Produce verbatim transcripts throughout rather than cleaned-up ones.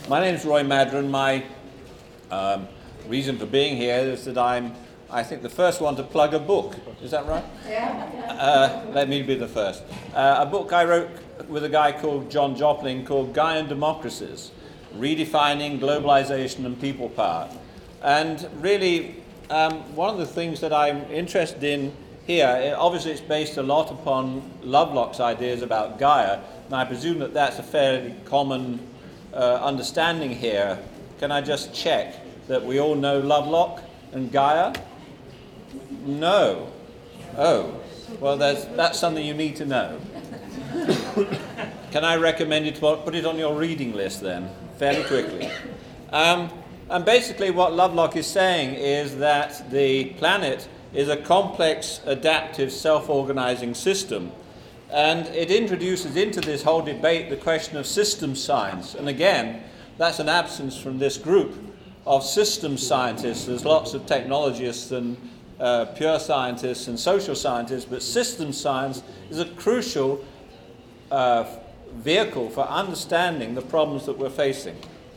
my name is Roy Madron. My um, reason for being here is that I'm, I think, the first one to plug a book. Is that right? Yeah. Uh, let me be the first. Uh, a book I wrote with a guy called John Jopling called Gaian Democracies, Redefining Globalization and People Power. And really, um, one of the things that I'm interested in here, obviously it's based a lot upon Lovelock's ideas about Gaia, and I presume that that's a fairly common uh, understanding here. Can I just check that we all know Lovelock and Gaia? No. Oh, well, there's, that's something you need to know. Can I recommend you to put it on your reading list then, fairly quickly? Um, and basically what Lovelock is saying is that the planet is a complex, adaptive, self-organizing system. And it introduces into this whole debate the question of systems science. And again, that's an absence from this group of systems scientists. There's lots of technologists and uh, pure scientists and social scientists, but systems science is a crucial uh, vehicle for understanding the problems that we're facing.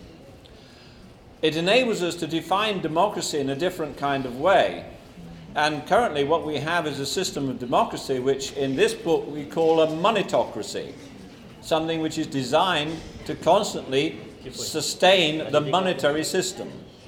It enables us to define democracy in a different kind of way. And currently what we have is a system of democracy which in this book we call a monetocracy, something which is designed to constantly sustain the monetary system.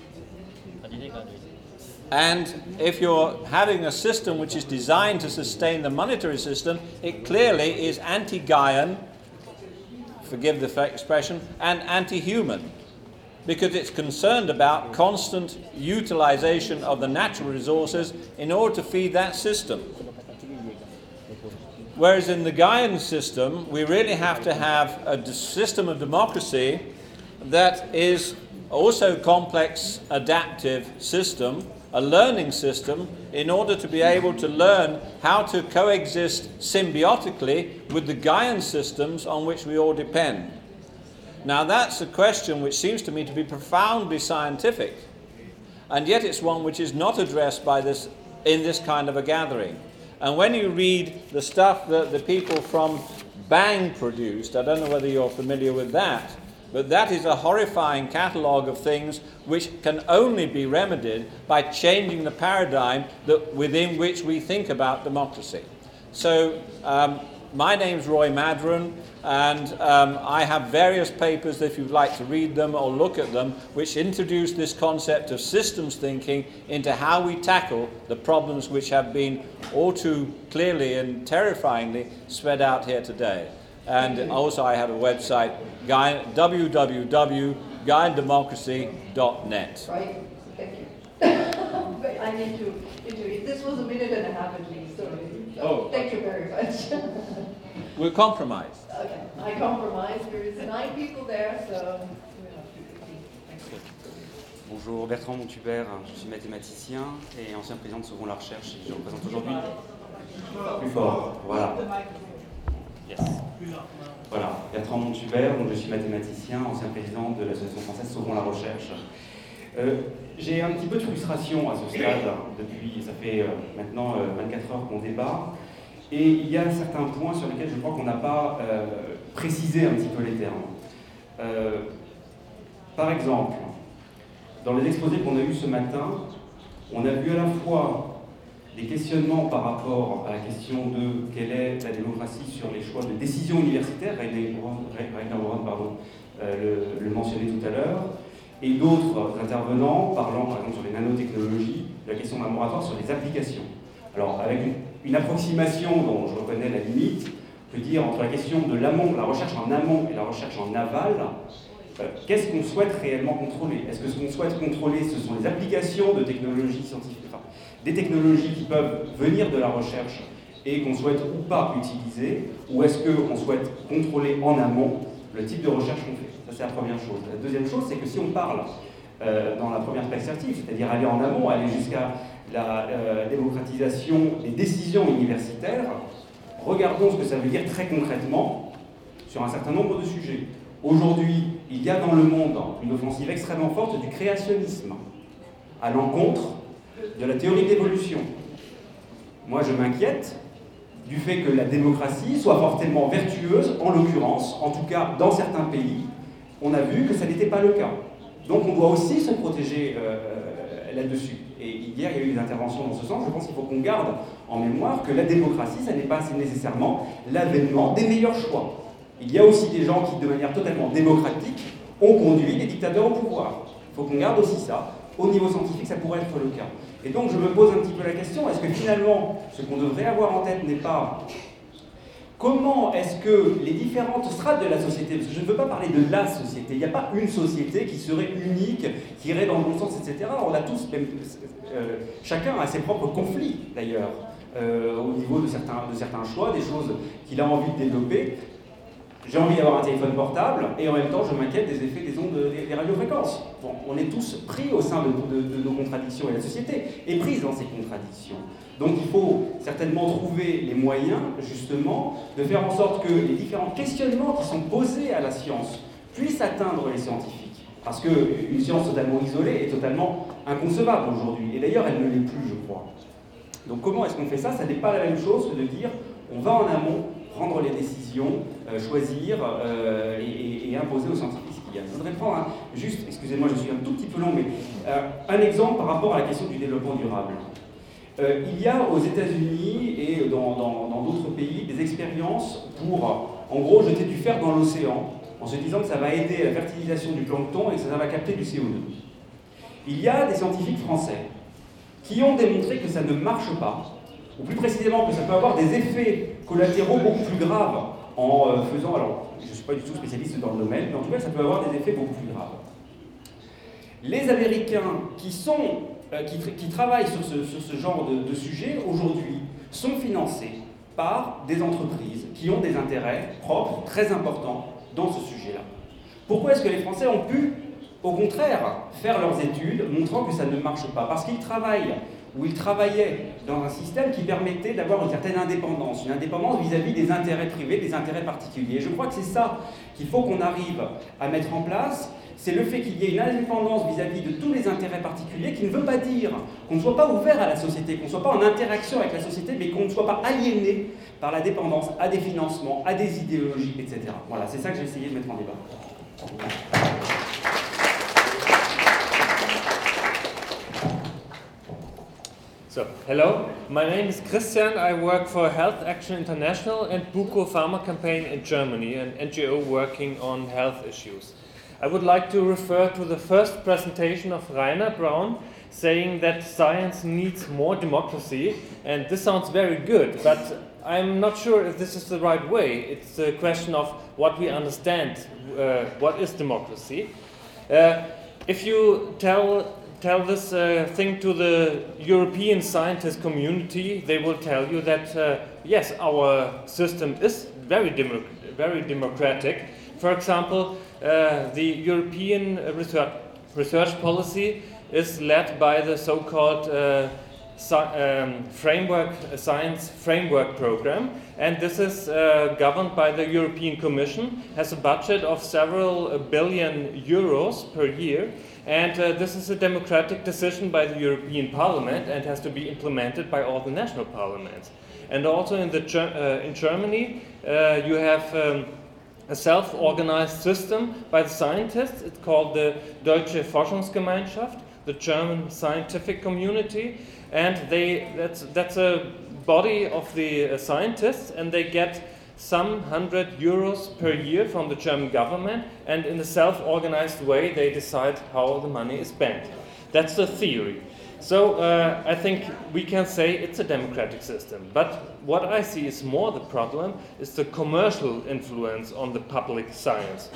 And if you're having a system which is designed to sustain the monetary system, it clearly is anti-Gaian, forgive the expression, and anti-human, because it's concerned about constant utilization of the natural resources in order to feed that system. Whereas in the Gaian system, we really have to have a system of democracy that is also a complex, adaptive system, a learning system, in order to be able to learn how to coexist symbiotically with the Gaian systems on which we all depend. Now that's a question which seems to me to be profoundly scientific, and yet it's one which is not addressed by this, in this kind of a gathering. And when you read the stuff that the people from Bang produced, I don't know whether you're familiar with that, but that is a horrifying catalogue of things which can only be remedied by changing the paradigm that, within which we think about democracy. So um, my name's Roy Madron, and um, I have various papers, if you'd like to read them or look at them, which introduce this concept of systems thinking into how we tackle the problems which have been all too clearly and terrifyingly spread out here today. And also I have a website, w w w dot gaian democracy dot net. Right, thank you. But I need to intervene. This was a minute and a half at least, so Oh. thank you very much. We'll compromise. Okay, I compromise. There is nine people there, so we have to proceed. Thank you. Bonjour, Bertrand Montubert, je suis mathématicien et ancien président de Sauvons la Recherche et je représente aujourd'hui... Plus fort, voilà. Yes. Voilà, Bertrand Montubert, donc je suis mathématicien, ancien président de l'association française Sauvons la Recherche. Euh, j'ai un petit peu de frustration à ce stade, depuis, ça fait euh, maintenant euh, vingt-quatre heures qu'on débat, et il y a certains points sur lesquels je crois qu'on n'a pas euh, précisé un petit peu les termes. Euh, par exemple, dans les exposés qu'on a eus ce matin, on a vu à la fois des questionnements par rapport à la question de quelle est la démocratie sur les choix de décision universitaire, Rainer Brown, pardon, euh, le, le mentionnait tout à l'heure, et d'autres intervenants parlant par exemple sur les nanotechnologies, la question d'un moratoire sur les applications. Alors avec une, une approximation dont je reconnais la limite, on peut dire entre la question de l'amont, la recherche en amont et la recherche en aval, euh, qu'est-ce qu'on souhaite réellement contrôler? Est-ce que ce qu'on souhaite contrôler, ce sont les applications de technologies scientifiques, enfin, des technologies qui peuvent venir de la recherche et qu'on souhaite ou pas utiliser, ou est-ce qu'on souhaite contrôler en amont le type de recherche qu'on fait? Ça, c'est la première chose. La deuxième chose, c'est que si on parle euh, dans la première perspective, c'est-à-dire aller en amont, aller jusqu'à la euh, démocratisation des décisions universitaires, regardons ce que ça veut dire très concrètement sur un certain nombre de sujets. Aujourd'hui, il y a dans le monde une offensive extrêmement forte du créationnisme, à l'encontre de la théorie de l'évolution. Moi, je m'inquiète du fait que la démocratie soit fortement vertueuse, en l'occurrence, en tout cas dans certains pays, on a vu que ça n'était pas le cas. Donc on doit aussi se protéger euh, là-dessus. Et hier, il y a eu des interventions dans ce sens. Je pense qu'il faut qu'on garde en mémoire que la démocratie, ça n'est pas nécessairement l'avènement des meilleurs choix. Il y a aussi des gens qui, de manière totalement démocratique, ont conduit des dictateurs au pouvoir. Il faut qu'on garde aussi ça. Au niveau scientifique, ça pourrait être le cas. Et donc, je me pose un petit peu la question, est-ce que finalement, ce qu'on devrait avoir en tête n'est pas comment est-ce que les différentes strates de la société, parce que je ne veux pas parler de la société, il n'y a pas une société qui serait unique, qui irait dans le bon sens, et cetera. On a tous, même, euh, chacun a ses propres conflits d'ailleurs, euh, au niveau de certains, de certains choix, des choses qu'il a envie de développer. J'ai envie d'avoir un téléphone portable, et en même temps, je m'inquiète des effets des ondes des, des radiofréquences. Bon, on est tous pris au sein de, de, de nos contradictions, et la société est prise dans ces contradictions. Donc il faut certainement trouver les moyens, justement, de faire en sorte que les différents questionnements qui sont posés à la science puissent atteindre les scientifiques. Parce qu'une science totalement isolée est totalement inconcevable aujourd'hui, et d'ailleurs, elle ne l'est plus, je crois. Donc comment est-ce qu'on fait ça? Ça n'est pas la même chose que de dire, on va en amont, prendre les décisions, euh, choisir euh, et, et, et imposer aux scientifiques ce qu'il y a. Je voudrais prendre un, juste, excusez-moi, je suis un tout petit peu long, mais euh, un exemple par rapport à la question du développement durable. Euh, il y a aux États-Unis et dans, dans, dans d'autres pays des expériences pour, en gros, jeter du fer dans l'océan, en se disant que ça va aider à la fertilisation du plancton et que ça va capter du C O deux. Il y a des scientifiques français qui ont démontré que ça ne marche pas, ou plus précisément que ça peut avoir des effets collatéraux beaucoup plus graves en euh, faisant, alors je ne suis pas du tout spécialiste dans le domaine, mais en tout cas ça peut avoir des effets beaucoup plus graves. Les Américains qui, sont, euh, qui, qui travaillent sur ce, sur ce genre de, de sujet aujourd'hui sont financés par des entreprises qui ont des intérêts propres très importants dans ce sujet-là. Pourquoi est-ce que les Français ont pu, au contraire, faire leurs études montrant que ça ne marche pas? Parce qu'ils travaillent où ils travaillaient dans un système qui permettait d'avoir une certaine indépendance, une indépendance vis-à-vis des intérêts privés, des intérêts particuliers. Et je crois que c'est ça qu'il faut qu'on arrive à mettre en place, c'est le fait qu'il y ait une indépendance vis-à-vis de tous les intérêts particuliers, qui ne veut pas dire qu'on ne soit pas ouvert à la société, qu'on ne soit pas en interaction avec la société, mais qu'on ne soit pas aliéné par la dépendance à des financements, à des idéologies, et cetera. Voilà, c'est ça que j'ai essayé de mettre en débat. So, hello, my name is Christian. I work for Health Action International and Buko Pharma Campaign in Germany, an N G O working on health issues. I would like to refer to the first presentation of Rainer Braun, saying that science needs more democracy, and this sounds very good, but I'm not sure if this is the right way. It's a question of what we understand, uh, what is democracy. Uh, if you tell tell this uh, thing to the European scientist community, they will tell you that uh, yes, our system is very demo very democratic. For example, uh, the European research, research policy is led by the so-called uh, si um, framework uh, science framework program, and this is uh, governed by the European Commission, has a budget of several billion euros per year. And uh, this is a democratic decision by the European Parliament and has to be implemented by all the national parliaments. And also in, the Ger uh, in Germany, uh, you have um, a self-organized system by the scientists. It's called the Deutsche Forschungsgemeinschaft, the German scientific community. And they, that's, that's a body of the uh, scientists, and they get some hundred euros per year from the German government, and in a self-organized way they decide how the money is spent. That's the theory. So uh, I think we can say it's a democratic system. But what I see is more the problem is the commercial influence on the public science.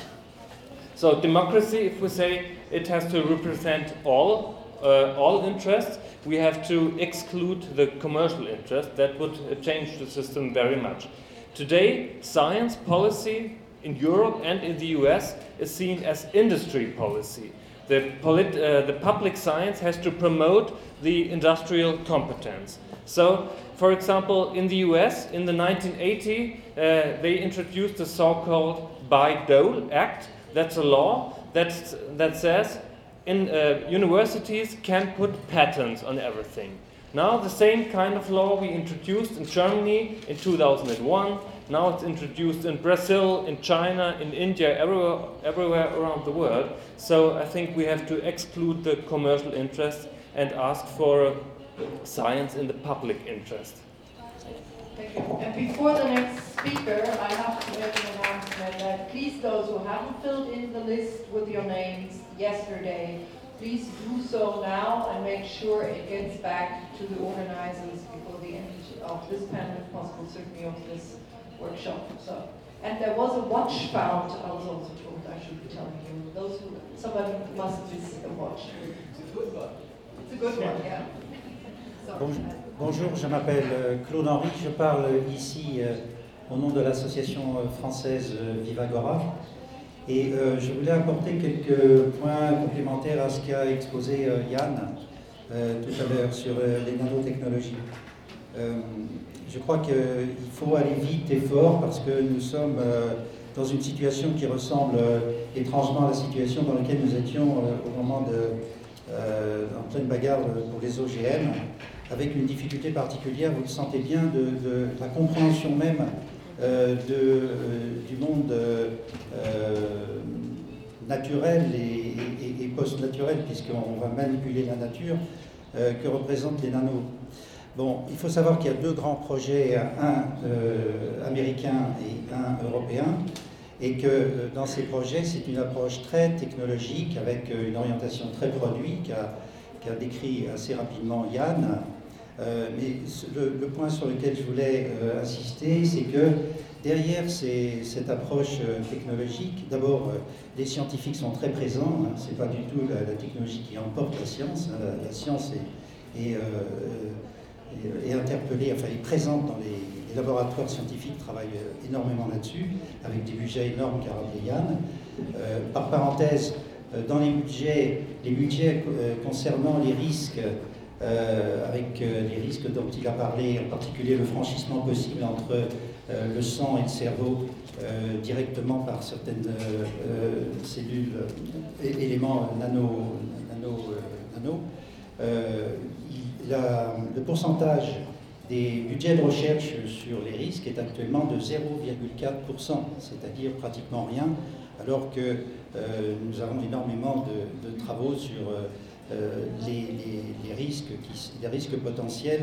So democracy, if we say it has to represent all Uh, all interests, we have to exclude the commercial interest. That would uh, change the system very much. Today, science policy in Europe and in the U S is seen as industry policy. The, polit uh, the public science has to promote the industrial competence. So, for example, in the U S, in the nineteen eighty, uh, they introduced the so-called Bayh-Dole Act. That's a law that, that says in uh, universities can put patents on everything. Now the same kind of law we introduced in Germany in two thousand one, now it's introduced in Brazil, in China, in India, everywhere, everywhere around the world. So I think we have to exclude the commercial interest and ask for uh, science in the public interest. Thank you. And before the next speaker, I have to make an announcement that please, those who haven't filled in the list with your names yesterday, please do so now and make sure it gets back to the organizers before the end of this panel, if possible, certainly of this workshop. So, and there was a watch found, I was also told, I should be telling you. Those who, somebody must miss a watch. It's a good one. It's a good one, yeah. Bonjour, bonjour, je m'appelle Claude Henry, je parle ici euh, au nom de l'association française euh, Vivagora. Et euh, je voulais apporter quelques points complémentaires à ce qu'a exposé euh, Yann euh, tout à l'heure sur euh, les nanotechnologies. Euh, je crois qu'il faut aller vite et fort parce que nous sommes euh, dans une situation qui ressemble euh, étrangement à la situation dans laquelle nous étions euh, au moment de, euh, en pleine bagarre pour les O G M, avec une difficulté particulière, vous le sentez bien, de, de la compréhension même euh, de, euh, du monde euh, naturel et, et, et post-naturel, puisqu'on va manipuler la nature, euh, que représentent les nanos. Bon, il faut savoir qu'il y a deux grands projets, un euh, américain et un européen, et que euh, dans ces projets, c'est une approche très technologique, avec euh, une orientation très produit, qu'a qu'a décrit assez rapidement Yann. Euh, mais le, le point sur lequel je voulais euh, insister, c'est que derrière ces, cette approche euh, technologique, d'abord, euh, les scientifiques sont très présents, hein, c'est pas du tout la, la technologie qui emporte la science, hein, la, la science est, est, euh, est, est interpellée, enfin est présente dans les, les laboratoires scientifiques, travaillent euh, énormément là-dessus, avec des budgets énormes qu'a rappelé Yann. Euh, par parenthèse, euh, dans les budgets, les budgets euh, concernant les risques, Euh, avec euh, les risques dont il a parlé, en particulier le franchissement possible entre euh, le sang et le cerveau euh, directement par certaines euh, euh, cellules, euh, éléments nano, nano, euh, nano. Euh, il a, le pourcentage des budgets de recherche sur les risques est actuellement de zéro virgule quatre pour cent, c'est-à-dire pratiquement rien, alors que euh, nous avons énormément de, de travaux sur euh, Euh, les, les, les, risques qui, les risques potentiels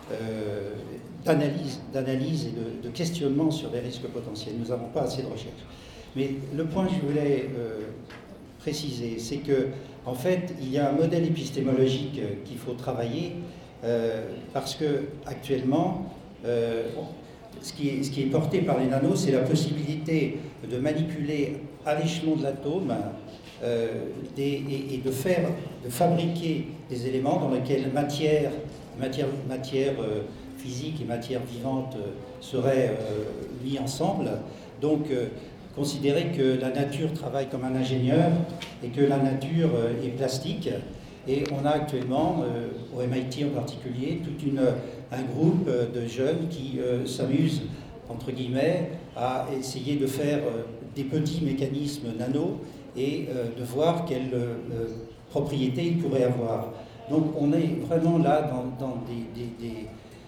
euh, d'analyse, d'analyse et de, de questionnement sur les risques potentiels. Nous n'avons pas assez de recherche. Mais le point que je voulais euh, préciser, c'est que en fait, il y a un modèle épistémologique qu'il faut travailler euh, parce que actuellement, euh, ce, qui est, ce qui est porté par les nanos, c'est la possibilité de manipuler à l'échelon de l'atome Euh, des, et, et de faire, de fabriquer des éléments dans lesquels matière, matière, matière euh, physique et matière vivante euh, seraient euh, mis ensemble. Donc, euh, considérer que la nature travaille comme un ingénieur et que la nature euh, est plastique. Et on a actuellement, euh, au M I T en particulier, tout une, un groupe de jeunes qui euh, s'amusent, entre guillemets, à essayer de faire euh, des petits mécanismes nano et euh, de voir quelles euh, propriétés il pourrait avoir. Donc on est vraiment là dans, dans des, des, des,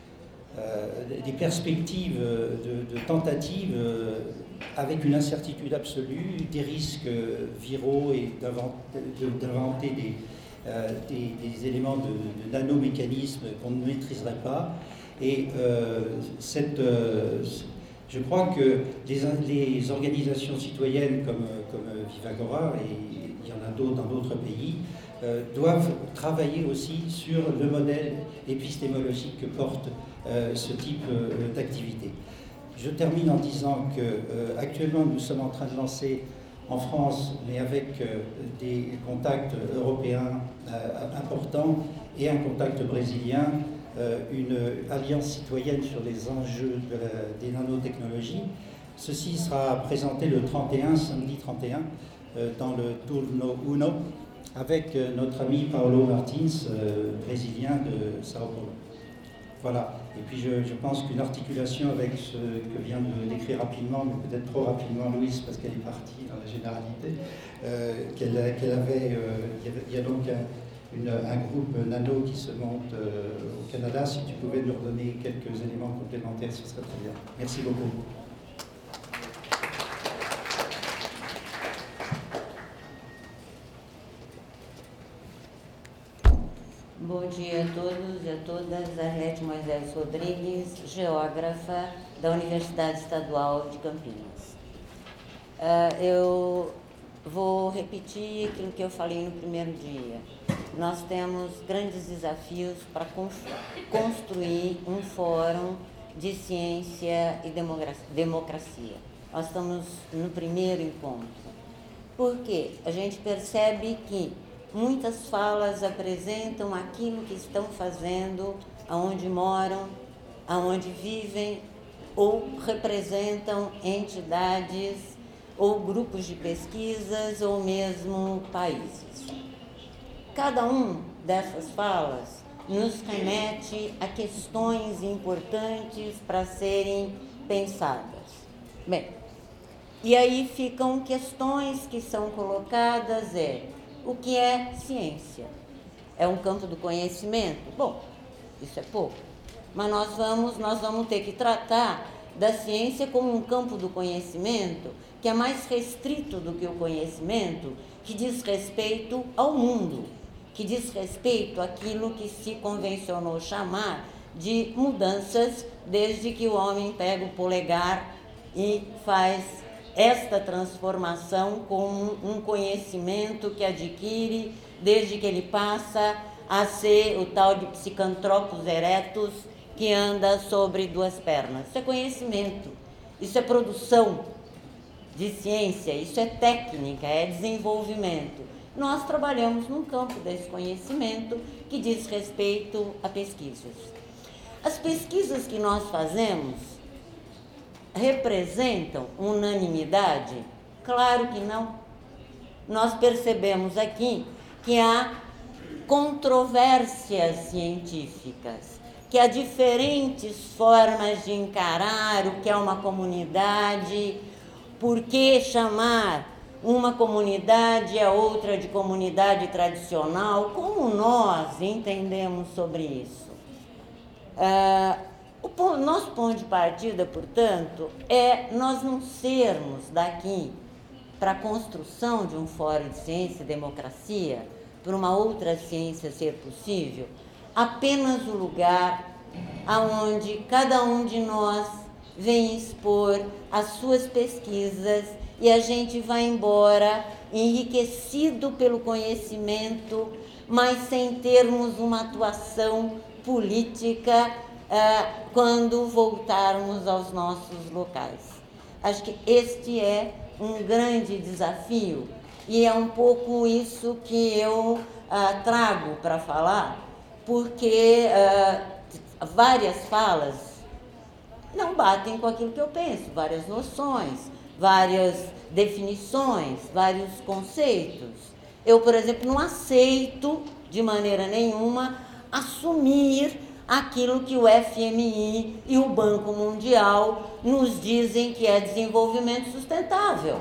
euh, des perspectives de, de tentatives euh, avec une incertitude absolue, des risques viraux et d'inventer des, euh, des, des éléments de, de nanomécanismes qu'on ne maîtriserait pas. Et euh, cette... Euh, Je crois que les, les organisations citoyennes comme, comme Vivagora, et il y en a d'autres dans d'autres pays, euh, doivent travailler aussi sur le modèle épistémologique que porte euh, ce type euh, d'activité. Je termine en disant que euh, actuellement nous sommes en train de lancer en France, mais avec euh, des contacts européens euh, importants et un contact brésilien, Euh, une alliance citoyenne sur les enjeux de la, des nanotechnologies. Ceci sera présenté le trente et un, samedi trente et un, euh, dans le Turno Uno, avec euh, notre ami Paolo Martins, euh, brésilien de Sao Paulo. Voilà. Et puis je, je pense qu'une articulation avec ce que vient de décrire rapidement, mais peut-être trop rapidement Louise, parce qu'elle est partie dans la généralité, euh, qu'elle qu'elle avait, euh, il y avait, il y a donc un, une, un groupe nano qui se monte euh, au Canada. Si tu pouvais nous redonner quelques éléments complémentaires, ce serait très bien. Merci beaucoup. Bom dia a todos e a todas. Arlete Moisés Rodrigues, geógrafa da Universidade Estadual de Campinas. Uh, eu vou repetir aquilo que eu falei no primeiro dia. Nós temos grandes desafios para construir um fórum de ciência e democracia. Nós estamos no primeiro encontro. Por quê? A gente percebe que muitas falas apresentam aquilo que estão fazendo, aonde moram, aonde vivem, ou representam entidades, ou grupos de pesquisas, ou mesmo países. Cada um dessas falas nos remete a questões importantes para serem pensadas. Bem, e aí ficam questões que são colocadas, é... O que é ciência? É um campo do conhecimento? Bom, isso é pouco. Mas nós vamos, nós vamos ter que tratar da ciência como um campo do conhecimento que é mais restrito do que o conhecimento, que diz respeito ao mundo, que diz respeito àquilo que se convencionou chamar de mudanças desde que o homem pega o polegar e faz esta transformação como um conhecimento que adquire desde que ele passa a ser o tal de psicanthropos erectus que anda sobre duas pernas. Isso é conhecimento, isso é produção de ciência, isso é técnica, é desenvolvimento. Nós trabalhamos num campo desse conhecimento que diz respeito a pesquisas. As pesquisas que nós fazemos representam unanimidade? Claro que não. Nós percebemos aqui que há controvérsias científicas, que há diferentes formas de encarar o que é uma comunidade, por que chamar uma comunidade a outra de comunidade tradicional, como nós entendemos sobre isso. Ah, O nosso ponto de partida, portanto, é nós não sermos daqui para a construção de um fórum de ciência e democracia, para uma outra ciência ser possível, apenas o lugar aonde cada um de nós vem expor as suas pesquisas e a gente vai embora enriquecido pelo conhecimento, mas sem termos uma atuação política Uh, quando voltarmos aos nossos locais. Acho que este é um grande desafio e é um pouco isso que eu uh, trago para falar, porque uh, várias falas não batem com aquilo que eu penso, várias noções, várias definições, vários conceitos. Eu, por exemplo, não aceito de maneira nenhuma assumir aquilo que o F M I e o Banco Mundial nos dizem que é desenvolvimento sustentável.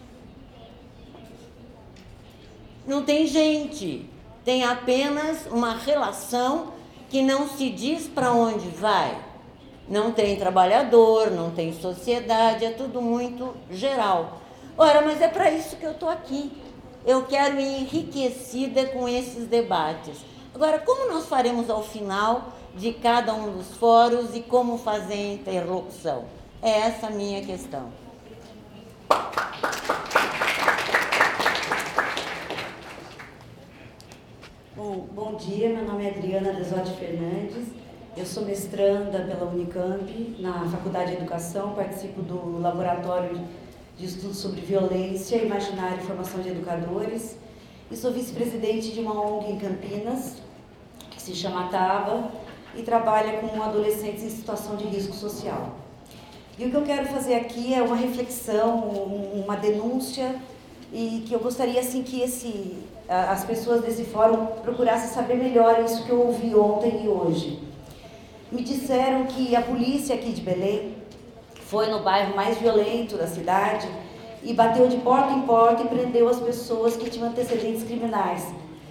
Não tem gente, tem apenas uma relação que não se diz para onde vai. Não tem trabalhador, não tem sociedade, é tudo muito geral. Ora, mas é para isso que eu estou aqui. Eu quero ir enriquecida com esses debates. Agora, como nós faremos ao final de cada um dos fóruns e como fazer a interlocução? É essa a minha questão. Bom, bom dia, meu nome é Adriana Desotti Fernandes, eu sou mestranda pela Unicamp, na Faculdade de Educação, participo do Laboratório de Estudos sobre Violência, Imaginário e Formação de Educadores e sou vice-presidente de uma O N G em Campinas, que se chama Taba, e trabalha com adolescentes em situação de risco social. E o que eu quero fazer aqui é uma reflexão, uma denúncia, e que eu gostaria assim, que esse, as pessoas desse fórum procurassem saber melhor isso que eu ouvi ontem e hoje. Me disseram que a polícia aqui de Belém foi no bairro mais violento da cidade e bateu de porta em porta e prendeu as pessoas que tinham antecedentes criminais.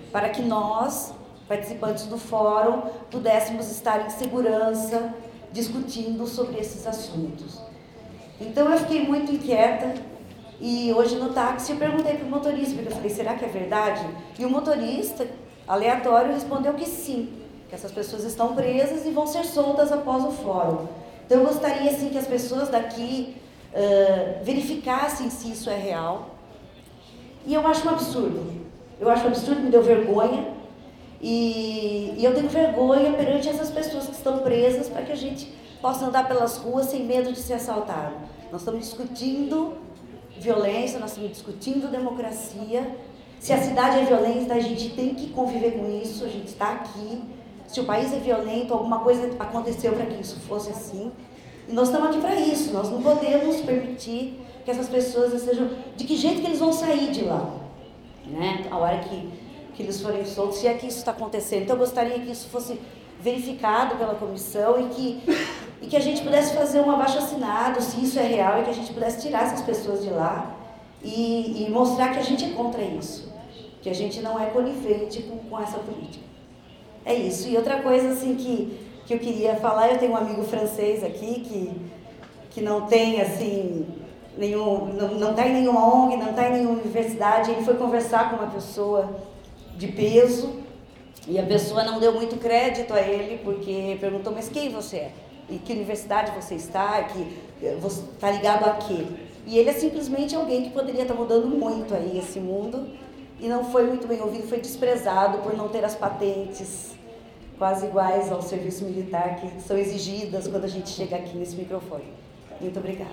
para que nós, participantes do fórum, pudéssemos estar em segurança discutindo sobre esses assuntos. Então eu fiquei muito inquieta e hoje no táxi eu perguntei para o motorista, porque eu falei, será que é verdade? E o motorista, aleatório, respondeu que sim, que essas pessoas estão presas e vão ser soltas após o fórum. Então eu gostaria assim, que as pessoas daqui uh, verificassem se isso é real. E eu acho um absurdo. Eu acho um absurdo, me deu vergonha. E, e eu tenho vergonha perante essas pessoas que estão presas para que a gente possa andar pelas ruas sem medo de ser assaltado. Nós estamos discutindo violência, nós estamos discutindo democracia. Se a cidade é violenta, a gente tem que conviver com isso, a gente está aqui. Se o país é violento, alguma coisa aconteceu para que isso fosse assim. E nós estamos aqui para isso, nós não podemos permitir que essas pessoas sejam... De que jeito que eles vão sair de lá? Né? A hora que, que eles forem soltos, se é que isso está acontecendo. Então eu gostaria que isso fosse verificado pela comissão e que, e que a gente pudesse fazer um abaixo-assinado, se isso é real, e que a gente pudesse tirar essas pessoas de lá e, e mostrar que a gente é contra isso, que a gente não é conivente com, com essa política. É isso. E outra coisa assim que, que eu queria falar, eu tenho um amigo francês aqui que, que não tem assim, nenhum, não está em nenhuma O N G, não está em nenhuma universidade. Ele foi conversar com uma pessoa de peso e a pessoa não deu muito crédito a ele, porque perguntou, mas quem você é? E que universidade você está? Que você está ligado a quê? E ele é simplesmente alguém que poderia estar mudando muito aí esse mundo. E não foi muito bem ouvido, foi desprezado por não ter as patentes quase iguais ao serviço militar que são exigidas quando a gente chega aqui nesse microfone. Muito obrigada.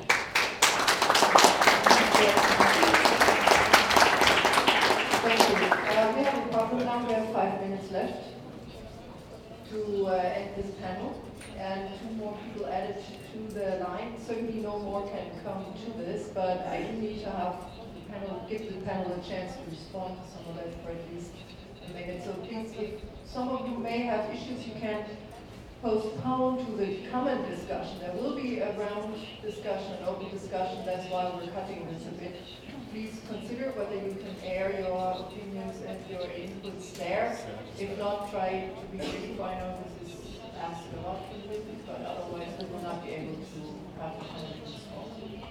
Thank you. Uh, we have a problem now. We have five minutes left to uh, end this panel, and two more people added to the line. Certainly no more can come to this, but I do need to have Panel, give the panel a chance to respond to some of that for at least a minute. So please, if some of you may have issues, you can postpone to the comment discussion. There will be a round discussion, an open discussion. That's why we're cutting this a bit. Please consider whether you can air your opinions and your inputs there. If not, try to be brief. I know this is asked a lot from the witness, but otherwise we will not be able to have the panel respond.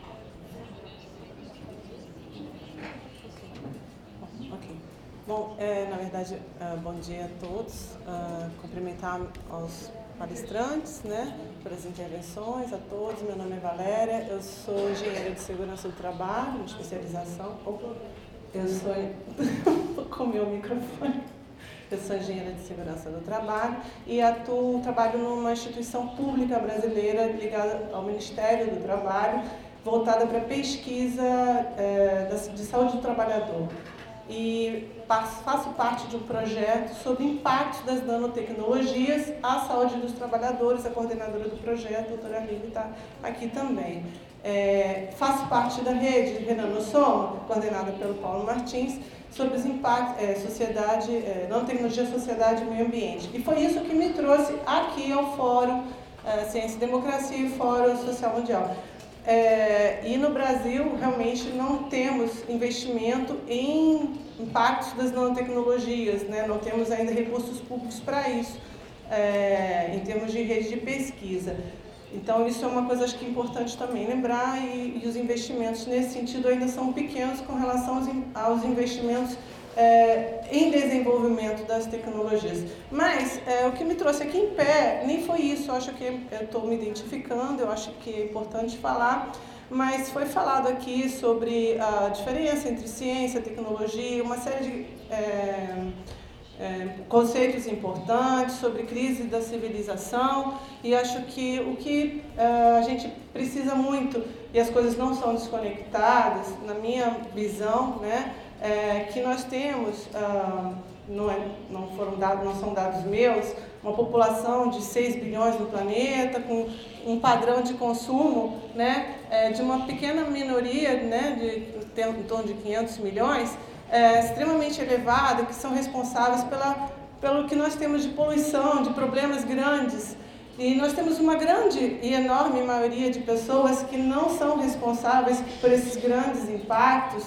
Ok. Bom, é, na verdade, uh, bom dia a todos. Uh, cumprimentar aos palestrantes, né, pelas intervenções, a todos. Meu nome é Valéria, eu sou engenheira de segurança do trabalho, de especialização. Opa, eu sou... Vou comer o microfone. Eu sou engenheira de segurança do trabalho e atuo, trabalho numa instituição pública brasileira ligada ao Ministério do Trabalho, voltada para pesquisa é, de saúde do trabalhador. E faço parte de um projeto sobre impactos das nanotecnologias à saúde dos trabalhadores. A coordenadora do projeto, a doutora Lívia, está aqui também. É, faço parte da rede Renanosoma, coordenada pelo Paulo Martins, sobre os impactos, é, sociedade, é, nanotecnologia, sociedade e meio ambiente. E foi isso que me trouxe aqui ao Fórum é, Ciência e Democracia e Fórum Social Mundial. É, e no Brasil, realmente, não temos investimento em impactos das nanotecnologias, né? Não temos ainda recursos públicos para isso, é, em termos de rede de pesquisa. Então, isso é uma coisa, acho que, importante também lembrar, e, e os investimentos nesse sentido ainda são pequenos com relação aos, aos investimentos É, em desenvolvimento das tecnologias. Mas é, o que me trouxe aqui em pé nem foi isso. Eu acho que eu estou me identificando, eu acho que é importante falar, mas foi falado aqui sobre a diferença entre ciência, tecnologia, uma série de é, é, conceitos importantes sobre crise da civilização, e acho que o que é, a gente precisa muito, e as coisas não são desconectadas, na minha visão, né, É, que nós temos, ah, não, é, não, foram dados, não são dados meus, uma população de seis bilhões no planeta, com um padrão de consumo, né, é, de uma pequena minoria, né, de, em torno de quinhentos milhões, é, extremamente elevada, que são responsáveis pela, pelo que nós temos de poluição, de problemas grandes. E nós temos uma grande e enorme maioria de pessoas que não são responsáveis por esses grandes impactos.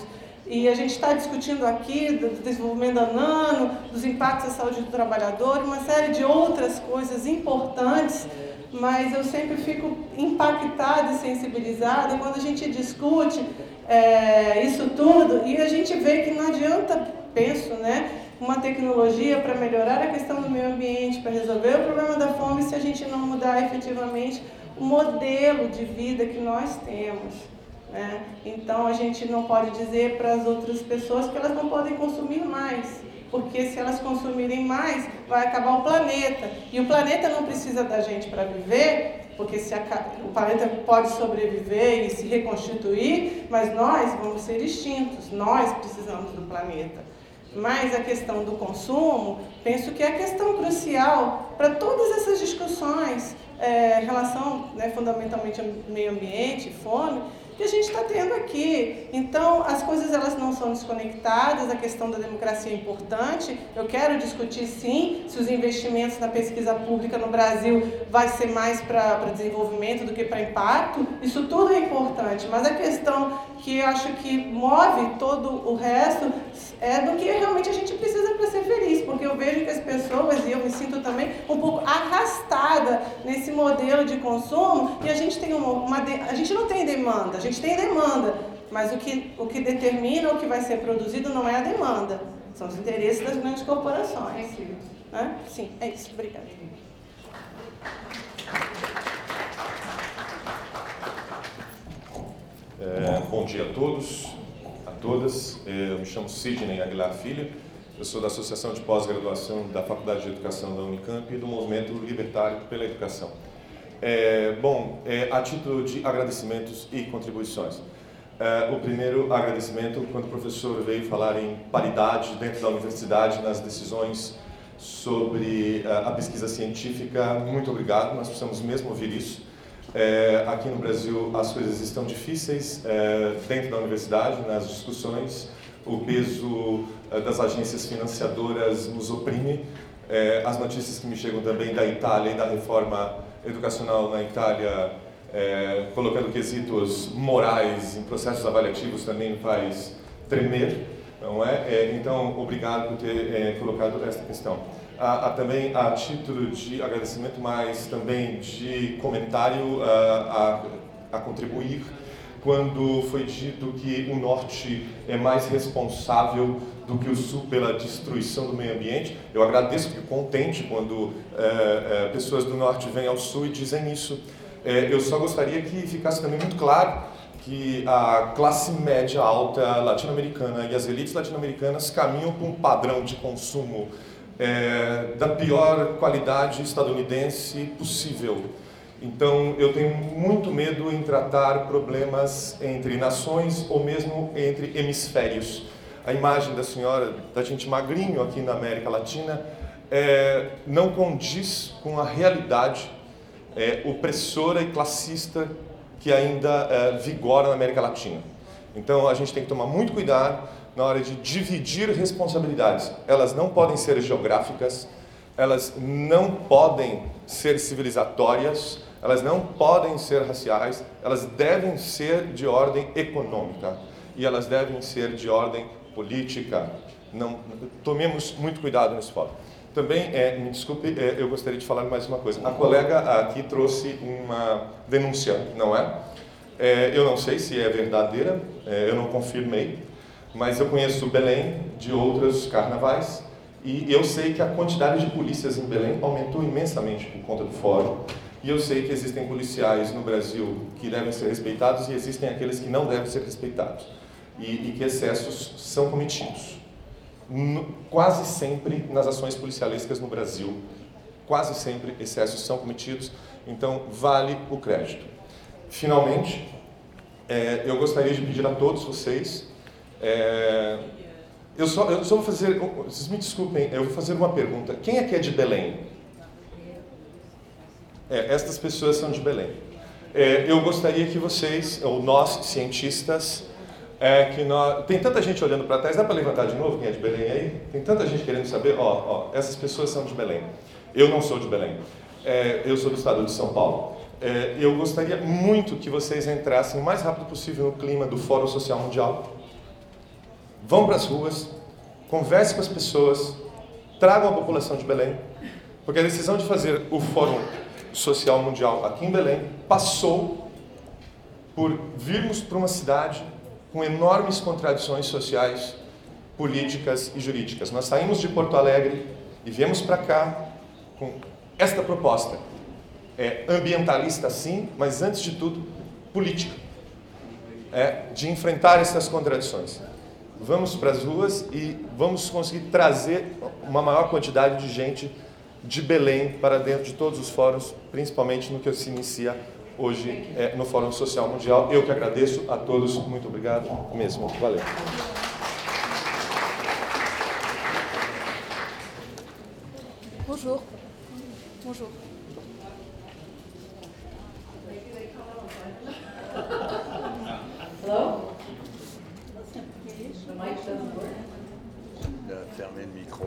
E a gente está discutindo aqui do desenvolvimento da nano, dos impactos à saúde do trabalhador, uma série de outras coisas importantes, mas eu sempre fico impactada e sensibilizada quando a gente discute é, isso tudo e a gente vê que não adianta, penso, né, uma tecnologia para melhorar a questão do meio ambiente, para resolver o problema da fome, se a gente não mudar efetivamente o modelo de vida que nós temos. Né? Então a gente não pode dizer para as outras pessoas que elas não podem consumir mais, porque se elas consumirem mais, vai acabar o planeta. E o planeta não precisa da gente para viver, porque se a, o planeta pode sobreviver e se reconstituir, mas nós vamos ser extintos, nós precisamos do planeta. Mas a questão do consumo, penso que é a questão crucial para todas essas discussões, é, relação, né, fundamentalmente ao meio ambiente, fome, que a gente está tendo aqui. Então, as coisas elas não são desconectadas, a questão da democracia é importante. Eu quero discutir, sim, se os investimentos na pesquisa pública no Brasil vai ser mais para desenvolvimento do que para impacto. Isso tudo é importante, mas a questão que eu acho que move todo o resto é do que realmente a gente precisa para ser feliz, porque eu vejo que as pessoas, e eu me sinto também um pouco arrastada nesse modelo de consumo, e a gente tem uma, uma de, a gente não tem demanda, a gente tem demanda, mas o que, o que determina o que vai ser produzido não é a demanda, são os interesses das grandes corporações. Né? Sim, é isso. Obrigada. É, bom dia a todos, a todas. Eu me chamo Sidney Aguilar Filho, eu sou da Associação de Pós-Graduação da Faculdade de Educação da Unicamp e do Movimento Libertário pela Educação. É, bom, é, a título de agradecimentos e contribuições. É, o primeiro agradecimento, quando o professor veio falar em paridade dentro da universidade nas decisões sobre uh, a pesquisa científica, muito obrigado, nós precisamos mesmo ouvir isso. É, aqui no Brasil as coisas estão difíceis é, dentro da universidade, nas discussões, o peso uh, das agências financiadoras nos oprime. É, as notícias que me chegam também da Itália e da reforma educacional na Itália, é, colocando quesitos morais em processos avaliativos, também faz tremer, não é? É, então, obrigado por ter é, colocado esta questão. Há, há também, a título de agradecimento, mas também de comentário a, a, a contribuir, quando foi dito que o Norte é mais responsável do que o Sul pela destruição do meio ambiente. Eu agradeço, fico contente quando é, é, pessoas do Norte vêm ao Sul e dizem isso. É, eu só gostaria que ficasse também muito claro que a classe média alta latino-americana e as elites latino-americanas caminham para um padrão de consumo é, da pior qualidade estadunidense possível. Então, eu tenho muito medo em tratar problemas entre nações ou mesmo entre hemisférios. A imagem da senhora, da gente magrinho aqui na América Latina, é, não condiz com a realidade é, opressora e classista que ainda é, vigora na América Latina. Então, a gente tem que tomar muito cuidado na hora de dividir responsabilidades. Elas não podem ser geográficas, elas não podem ser civilizatórias, elas não podem ser raciais, elas devem ser de ordem econômica e elas devem ser de ordem política. Não, tomemos muito cuidado nesse fórum. Também, é, me desculpe, é, eu gostaria de falar mais uma coisa. A colega aqui trouxe uma denúncia, não é? é eu não sei se é verdadeira, é, eu não confirmei, mas eu conheço Belém de outros carnavais e eu sei que a quantidade de polícias em Belém aumentou imensamente por conta do fórum. E eu sei que existem policiais no Brasil que devem ser respeitados e existem aqueles que não devem ser respeitados. E, e que excessos são cometidos. No, quase sempre nas ações policialescas no Brasil, quase sempre excessos são cometidos, então vale o crédito. Finalmente, é, eu gostaria de pedir a todos vocês, é, eu, só, eu só vou fazer, vocês me desculpem, eu vou fazer uma pergunta. Quem é que é de Belém? É, estas pessoas são de Belém. É, eu gostaria que vocês, ou nós, cientistas, é, que nós... Tem tanta gente olhando para trás, dá para levantar de novo quem é de Belém aí? Tem tanta gente querendo saber, ó, ó, essas pessoas são de Belém. Eu não sou de Belém, é, eu sou do estado de São Paulo. É, eu gostaria muito que vocês entrassem o mais rápido possível no clima do Fórum Social Mundial. vão para as ruas, converse com as pessoas, tragam a população de Belém, porque a decisão de fazer o Fórum Social Mundial aqui em Belém passou por virmos para uma cidade com enormes contradições sociais, políticas e jurídicas. Nós saímos de Porto Alegre e viemos para cá com esta proposta. É ambientalista sim, mas antes de tudo, política. É de enfrentar essas contradições. Vamos para as ruas e vamos conseguir trazer uma maior quantidade de gente de Belém para dentro de todos os fóruns, principalmente no que se inicia hoje é, no Fórum Social Mundial. Eu que agradeço a todos, muito obrigado mesmo. Valeu. Bonjour. Bonjour. Hello? The mic doesn't work. Fermer le micro.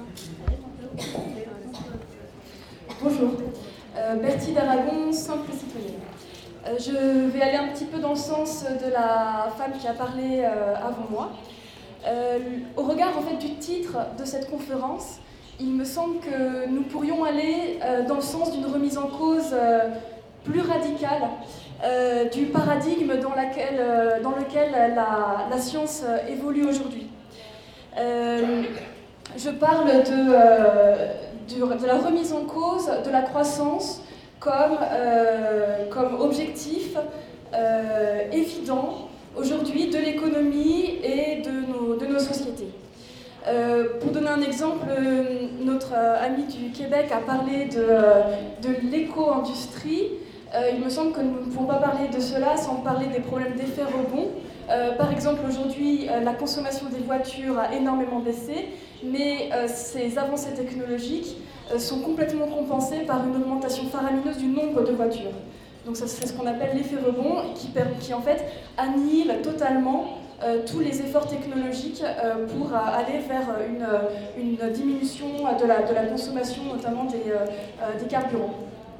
Bonjour. Euh, Bertie d'Aragon, simple citoyenne. Euh, je vais aller un petit peu dans le sens de la femme qui a parlé euh, avant moi. Euh, au regard en fait du titre de cette conférence, il me semble que nous pourrions aller euh, dans le sens d'une remise en cause euh, plus radicale euh, du paradigme dans, laquelle, euh, dans lequel la, la science euh, évolue aujourd'hui. Euh, je parle de, euh, de, de la remise en cause de la croissance comme, euh, comme objectif euh, évident aujourd'hui de l'économie et de nos, de nos sociétés. Euh, pour donner un exemple, notre euh, ami du Québec a parlé de, de l'éco-industrie. Euh, il me semble que nous ne pouvons pas parler de cela sans parler des problèmes d'effet rebond. Euh, par exemple, aujourd'hui, euh, la consommation des voitures a énormément baissé, mais euh, ces avancées technologiques euh, sont complètement compensées par une augmentation faramineuse du nombre de voitures. Donc ça, c'est ce qu'on appelle l'effet rebond, qui, qui en fait annihile totalement euh, tous les efforts technologiques euh, pour euh, aller vers une, une diminution de la, de la consommation, notamment des, euh, des carburants.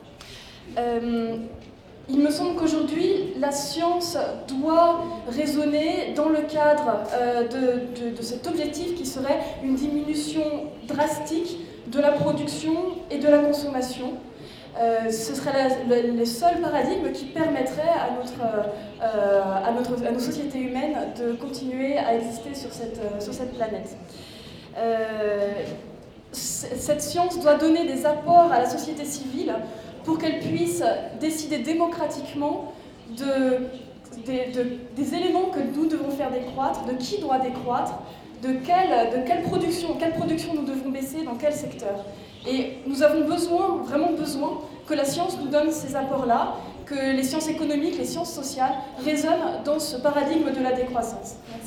Euh, Il me semble qu'aujourd'hui, la science doit raisonner dans le cadre euh, de, de, de cet objectif qui serait une diminution drastique de la production et de la consommation. Euh, ce serait la, le, le seul paradigme qui permettrait à, notre, euh, à, notre, à nos sociétés humaines de continuer à exister sur cette, sur cette planète. Euh, cette science doit donner des apports à la société civile pour qu'elle puisse décider démocratiquement de, de, de, des éléments que nous devons faire décroître, de qui doit décroître, de quelle, de quelle production, quelle production nous devons baisser, dans quel secteur. Et nous avons besoin, vraiment besoin, que la science nous donne ces apports-là, que les sciences économiques, les sciences sociales résonnent dans ce paradigme de la décroissance. Merci.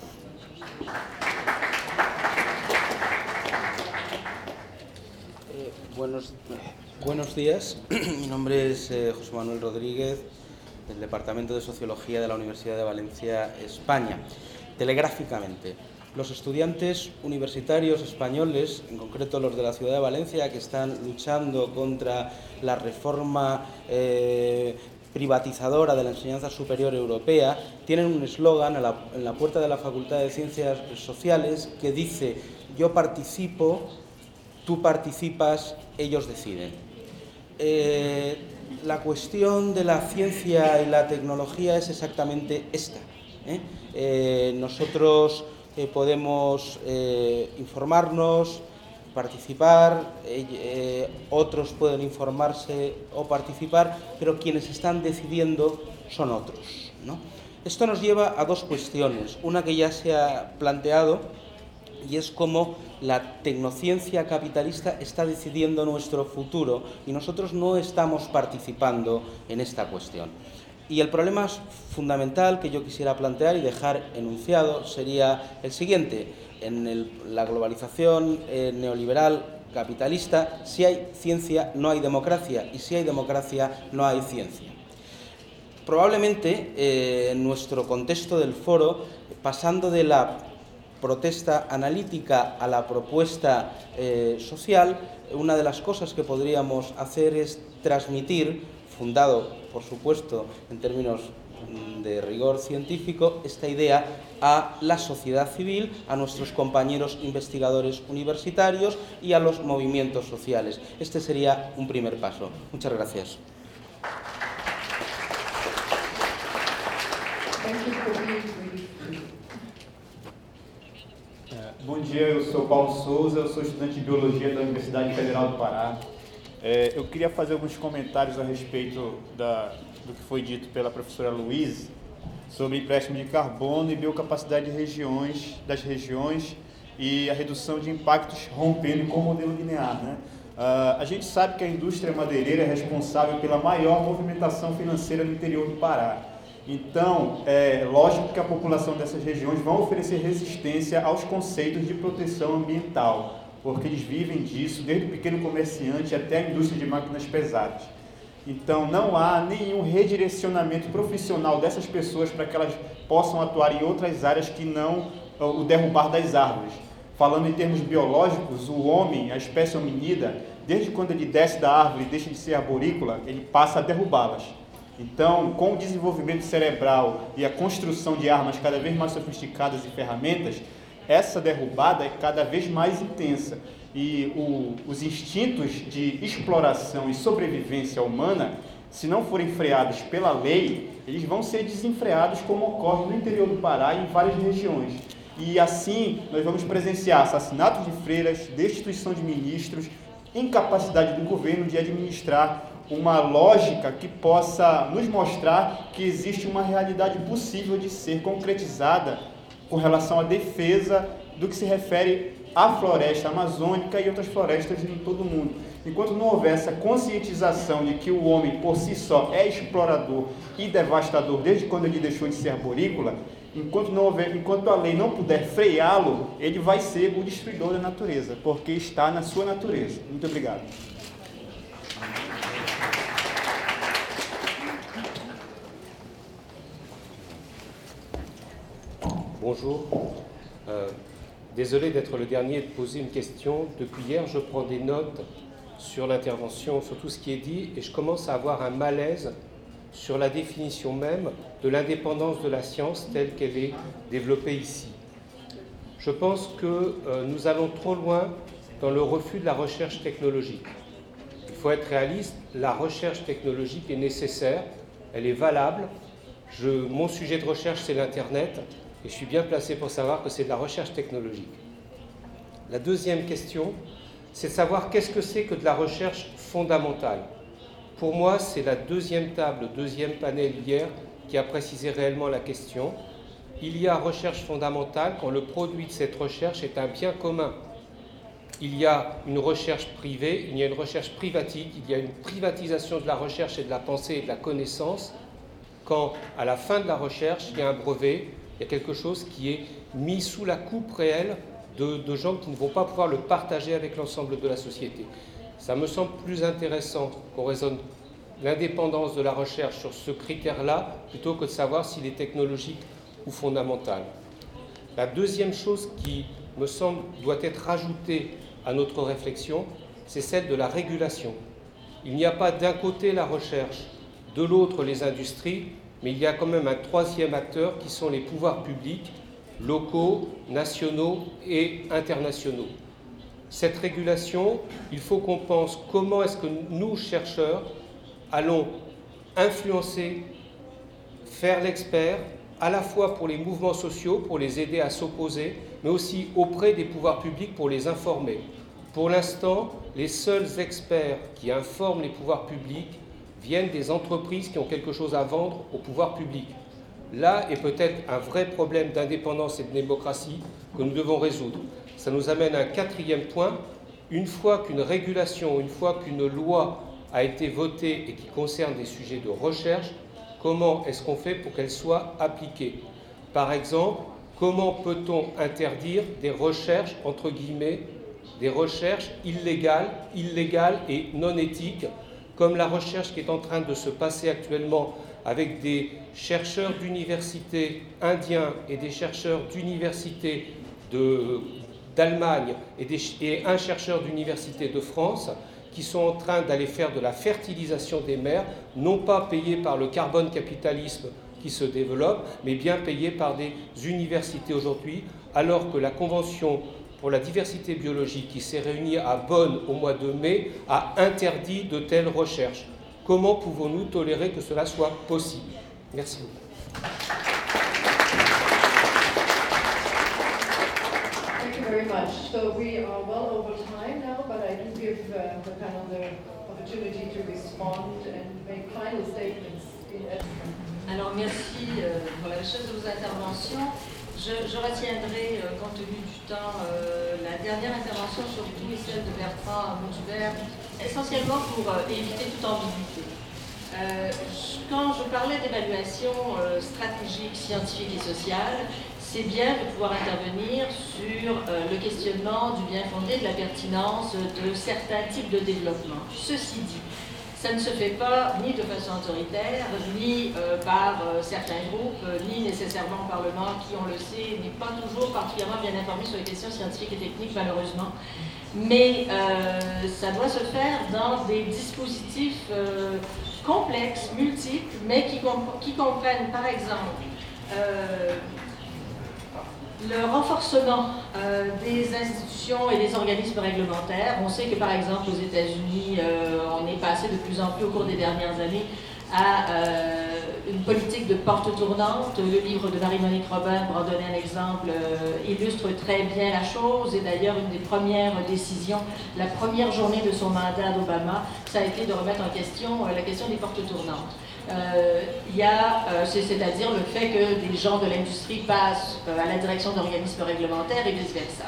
Eh, buenos, buenos días, mi nombre es eh, José Manuel Rodríguez, del Departamento de Sociología de la Universidad de Valencia, España. Telegráficamente, los estudiantes universitarios españoles, en concreto los de la ciudad de Valencia, que están luchando contra la reforma eh, privatizadora de la enseñanza superior europea, tienen un eslogan en la, en la puerta de la Facultad de Ciencias Sociales que dice: yo participo, tú participas, ellos deciden. Eh, la cuestión de la ciencia y la tecnología es exactamente esta. ¿eh? Eh, nosotros eh, podemos eh, informarnos, participar, eh, eh, otros pueden informarse o participar, pero quienes están decidiendo son otros, ¿no? Esto nos lleva a dos cuestiones. Una que ya se ha planteado, y es cómo la tecnociencia capitalista está decidiendo nuestro futuro y nosotros no estamos participando en esta cuestión. Y el problema fundamental que yo quisiera plantear y dejar enunciado sería el siguiente: en el, la globalización eh, neoliberal capitalista, si hay ciencia no hay democracia, y si hay democracia no hay ciencia. Probablemente eh, en nuestro contexto del foro, pasando de la protesta analítica a la propuesta eh, social, una de las cosas que podríamos hacer es transmitir, fundado por supuesto en términos de rigor científico esta idea a la sociedad civil, a nuestros compañeros investigadores universitarios y a los movimientos sociales. Este sería un primer paso. Muchas gracias. Bom dia, eu sou Paulo Souza, eu sou estudante de Biologia da Universidade Federal do Pará. É, eu queria fazer alguns comentários a respeito da, do que foi dito pela professora Luiz sobre empréstimo de carbono e biocapacidade de regiões, das regiões e a redução de impactos rompendo com o modelo linear, né? Uh, a gente sabe que a indústria madeireira é responsável pela maior movimentação financeira no interior do Pará. Então, é lógico que a população dessas regiões vão oferecer resistência aos conceitos de proteção ambiental, porque eles vivem disso, desde o pequeno comerciante até a indústria de máquinas pesadas. Então, não há nenhum redirecionamento profissional dessas pessoas para que elas possam atuar em outras áreas que não o derrubar das árvores. Falando em termos biológicos, o homem, a espécie hominida, desde quando ele desce da árvore e deixa de ser arborícola, ele passa a derrubá-las. Então, com o desenvolvimento cerebral e a construção de armas cada vez mais sofisticadas e ferramentas, essa derrubada é cada vez mais intensa. E o, os instintos de exploração e sobrevivência humana, se não forem freados pela lei, eles vão ser desenfreados, como ocorre no interior do Pará e em várias regiões. E assim, nós vamos presenciar assassinatos de freiras, destituição de ministros, incapacidade do governo de administrar uma lógica que possa nos mostrar que existe uma realidade possível de ser concretizada com relação à defesa do que se refere à floresta amazônica e outras florestas em todo o mundo. Enquanto não houver essa conscientização de que o homem por si só é explorador e devastador desde quando ele deixou de ser arborícola, enquanto, não houver, enquanto a lei não puder freá-lo, ele vai ser o destruidor da natureza, porque está na sua natureza. Muito obrigado. Bonjour. Euh, désolé d'être le dernier de poser une question. Depuis hier, je prends des notes sur l'intervention, sur tout ce qui est dit, et je commence à avoir un malaise sur la définition même de l'indépendance de la science telle qu'elle est développée ici. Je pense que euh, nous allons trop loin dans le refus de la recherche technologique. Il faut être réaliste, la recherche technologique est nécessaire, elle est valable. Je, mon sujet de recherche, c'est l'Internet. Et je suis bien placé pour savoir que c'est de la recherche technologique. La deuxième question, c'est de savoir qu'est-ce que c'est que de la recherche fondamentale. Pour moi, c'est la deuxième table, le deuxième panel hier qui a précisé réellement la question. Il y a recherche fondamentale quand le produit de cette recherche est un bien commun. Il y a une recherche privée, il y a une recherche privatique, il y a une privatisation de la recherche et de la pensée et de la connaissance quand, à la fin de la recherche, il y a un brevet. Il y a quelque chose qui est mis sous la coupe réelle de, de gens qui ne vont pas pouvoir le partager avec l'ensemble de la société. Ça me semble plus intéressant qu'on raisonne l'indépendance de la recherche sur ce critère-là, plutôt que de savoir s'il est technologique ou fondamental. La deuxième chose qui me semble doit être rajoutée à notre réflexion, c'est celle de la régulation. Il n'y a pas d'un côté la recherche, de l'autre les industries, mais il y a quand même un troisième acteur qui sont les pouvoirs publics, locaux, nationaux et internationaux. Cette régulation, il faut qu'on pense comment est-ce que nous, chercheurs, allons influencer, faire l'expert, à la fois pour les mouvements sociaux, pour les aider à s'opposer, mais aussi auprès des pouvoirs publics pour les informer. Pour l'instant, les seuls experts qui informent les pouvoirs publics viennent des entreprises qui ont quelque chose à vendre au pouvoir public. Là est peut-être un vrai problème d'indépendance et de démocratie que nous devons résoudre. Ça nous amène à un quatrième point. Une fois qu'une régulation, une fois qu'une loi a été votée et qui concerne des sujets de recherche, comment est-ce qu'on fait pour qu'elle soit appliquée? Par exemple, comment peut-on interdire des recherches, entre guillemets, des recherches illégales, illégales et non éthiques, comme la recherche qui est en train de se passer actuellement avec des chercheurs d'universités indiens et des chercheurs d'universités d'Allemagne et, et un chercheur d'université de France qui sont en train d'aller faire de la fertilisation des mers, non pas payés par le carbone capitalisme qui se développent, mais bien payés par des universités aujourd'hui, alors que la Convention pour la diversité biologique qui s'est réunie à Bonn au mois de mai a interdit de telles recherches. Comment pouvons-nous tolérer que cela soit possible? Merci beaucoup. Thank you very much. So we are well over time now, but I do give uh, the panel the opportunity to respond and make final statements. In Alors merci euh, pour la richesse de vos interventions. Je, je retiendrai, euh, compte tenu du temps, euh, la dernière intervention surtout et celle de Bertrand Montubert, essentiellement pour euh, éviter toute ambiguïté. Euh, quand je parlais d'évaluation euh, stratégique, scientifique et sociale, c'est bien de pouvoir intervenir sur euh, le questionnement du bien fondé, de la pertinence de certains types de développement. Ceci dit, ça ne se fait pas ni de façon autoritaire, ni euh, par euh, certains groupes, euh, ni nécessairement au Parlement, qui, on le sait, n'est pas toujours particulièrement bien informé sur les questions scientifiques et techniques, malheureusement. Mais euh, ça doit se faire dans des dispositifs euh, complexes, multiples, mais qui, comp qui comprennent, par exemple, euh, le renforcement euh, des institutions et des organismes réglementaires. On sait que par exemple aux États-Unis, euh, on est passé de plus en plus au cours des dernières années à euh, une politique de porte tournante. Le livre de Marie-Monique Robin, pour en donner un exemple, euh, illustre très bien la chose. Et d'ailleurs, une des premières décisions, la première journée de son mandat d'Obama, ça a été de remettre en question euh, la question des portes tournantes. Euh, il y a, euh, c'est-à-dire le fait que des gens de l'industrie passent euh, à la direction d'organismes réglementaires et vice-versa.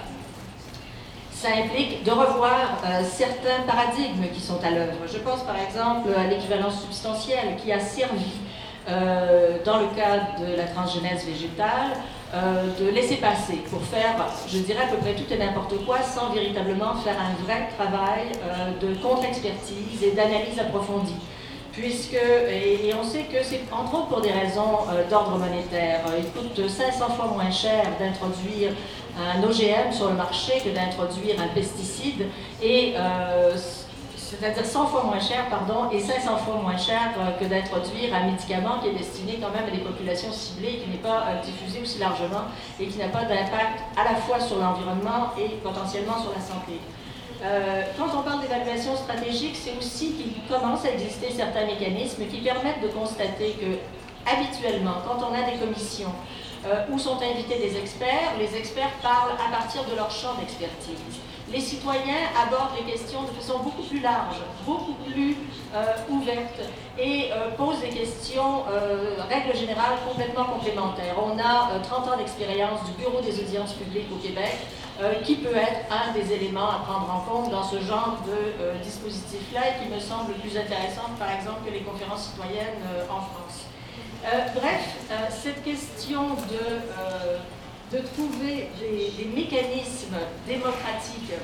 Ça implique de revoir euh, certains paradigmes qui sont à l'œuvre. Je pense par exemple à l'équivalence substantielle qui a servi, euh, dans le cadre de la transgénèse végétale, euh, de laisser passer pour faire, je dirais à peu près tout et n'importe quoi, sans véritablement faire un vrai travail euh, de contre-expertise et d'analyse approfondie. Puisque, et, et on sait que c'est entre autres pour des raisons euh, d'ordre monétaire, il coûte cinq cents fois moins cher d'introduire un O G M sur le marché que d'introduire un pesticide, et euh, c'est-à-dire cent fois moins cher, pardon, et cinq cents fois moins cher euh, que d'introduire un médicament qui est destiné quand même à des populations ciblées, qui n'est pas euh, diffusé aussi largement et qui n'a pas d'impact à la fois sur l'environnement et potentiellement sur la santé. Euh, quand on parle d'évaluation stratégique, c'est aussi qu'il commence à exister certains mécanismes qui permettent de constater que, habituellement, quand on a des commissions euh, où sont invités des experts, les experts parlent à partir de leur champ d'expertise. Les citoyens abordent les questions de façon beaucoup plus large, beaucoup plus euh, ouverte, et euh, posent des questions, euh, règle générale, complètement complémentaires. On a euh, trente ans d'expérience du Bureau des audiences publiques au Québec, Euh, qui peut être un des éléments à prendre en compte dans ce genre de euh, dispositif-là et qui me semble plus intéressant, par exemple, que les conférences citoyennes euh, en France. Euh, bref, euh, cette question de, euh, de trouver des, des mécanismes démocratiques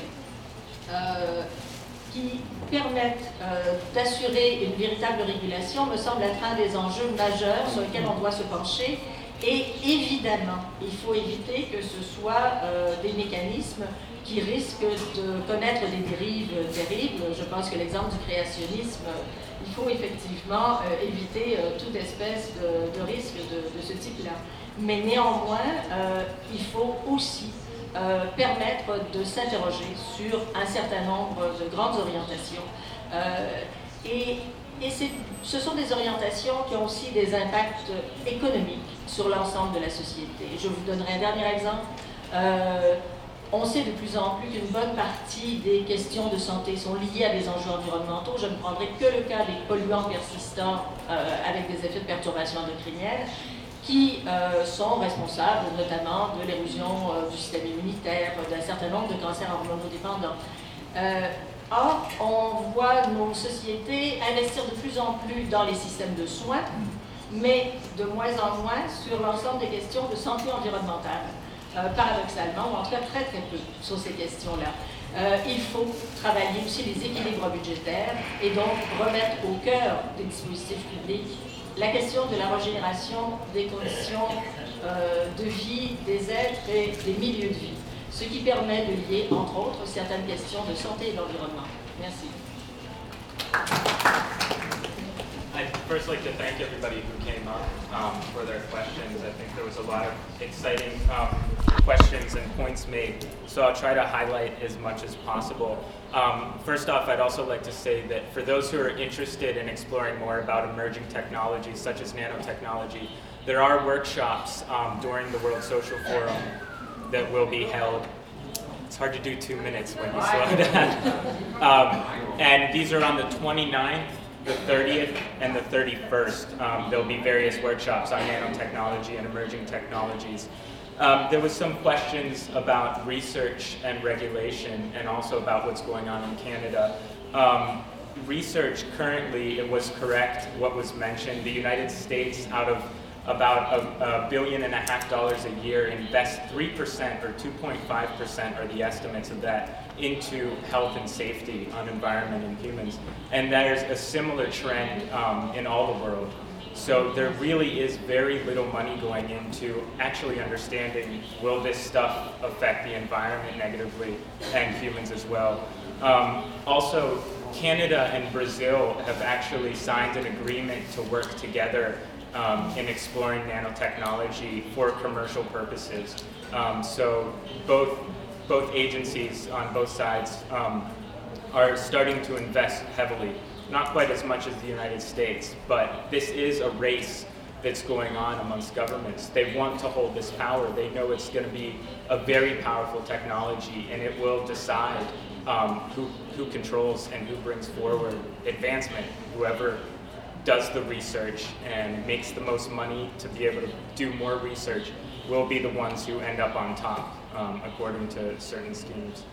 euh, qui permettent euh, d'assurer une véritable régulation me semble être un des enjeux majeurs sur lesquels on doit se pencher. Et évidemment, il faut éviter que ce soit euh, des mécanismes qui risquent de connaître des dérives terribles. Je pense que l'exemple du créationnisme, il faut effectivement euh, éviter euh, toute espèce de, de risque de, de ce type-là. Mais néanmoins, euh, il faut aussi euh, permettre de s'interroger sur un certain nombre de grandes orientations. Euh, et Et ce sont des orientations qui ont aussi des impacts économiques sur l'ensemble de la société. Je vous donnerai un dernier exemple. Euh, on sait de plus en plus qu'une bonne partie des questions de santé sont liées à des enjeux environnementaux. Je ne prendrai que le cas des polluants persistants euh, avec des effets de perturbation endocrinienne qui euh, sont responsables notamment de l'érosion euh, du système immunitaire, d'un certain nombre de cancers hormonodépendants. Euh, Or, on voit nos sociétés investir de plus en plus dans les systèmes de soins, mais de moins en moins sur l'ensemble des questions de santé environnementale, euh, paradoxalement, ou en tout cas très très peu sur ces questions-là. Euh, il faut travailler aussi les équilibres budgétaires et donc remettre au cœur des dispositifs publics la question de la régénération des conditions euh, de vie des êtres et des milieux de vie, ce qui permet de lier, entre autres, certaines questions de santé et d'environnement. Merci. first like to thank everybody who came up um, for their questions. I think there was a lot of exciting um, questions and points made, so I'll try to highlight as much as possible. Um, first off, I'd also like to say that for those who are interested in exploring more about emerging technologies such as nanotechnology, there are workshops um, during the World Social Forum that will be held. It's hard to do two minutes when you slow down. Um, and these are on the twenty-ninth, the thirtieth, and the thirty-first. Um, there'll be various workshops on nanotechnology and emerging technologies. Um, there was some questions about research and regulation and also about what's going on in Canada. Um, research currently, it was correct what was mentioned. The United States, out of about a, a billion and a half dollars a year, invest three percent or two point five percent are the estimates of that into health and safety on environment and humans. And there's a similar trend um, in all the world. So there really is very little money going into actually understanding, will this stuff affect the environment negatively and humans as well. Um, also, Canada and Brazil have actually signed an agreement to work together um, in exploring nanotechnology for commercial purposes. Um, so both, both agencies on both sides um, are starting to invest heavily. Not quite as much as the United States, but this is a race that's going on amongst governments. They want to hold this power. They know it's going to be a very powerful technology, and it will decide um, who, who controls and who brings forward advancement. Whoever does the research and makes the most money to be able to do more research will be the ones who end up on top, um, according to certain schemes.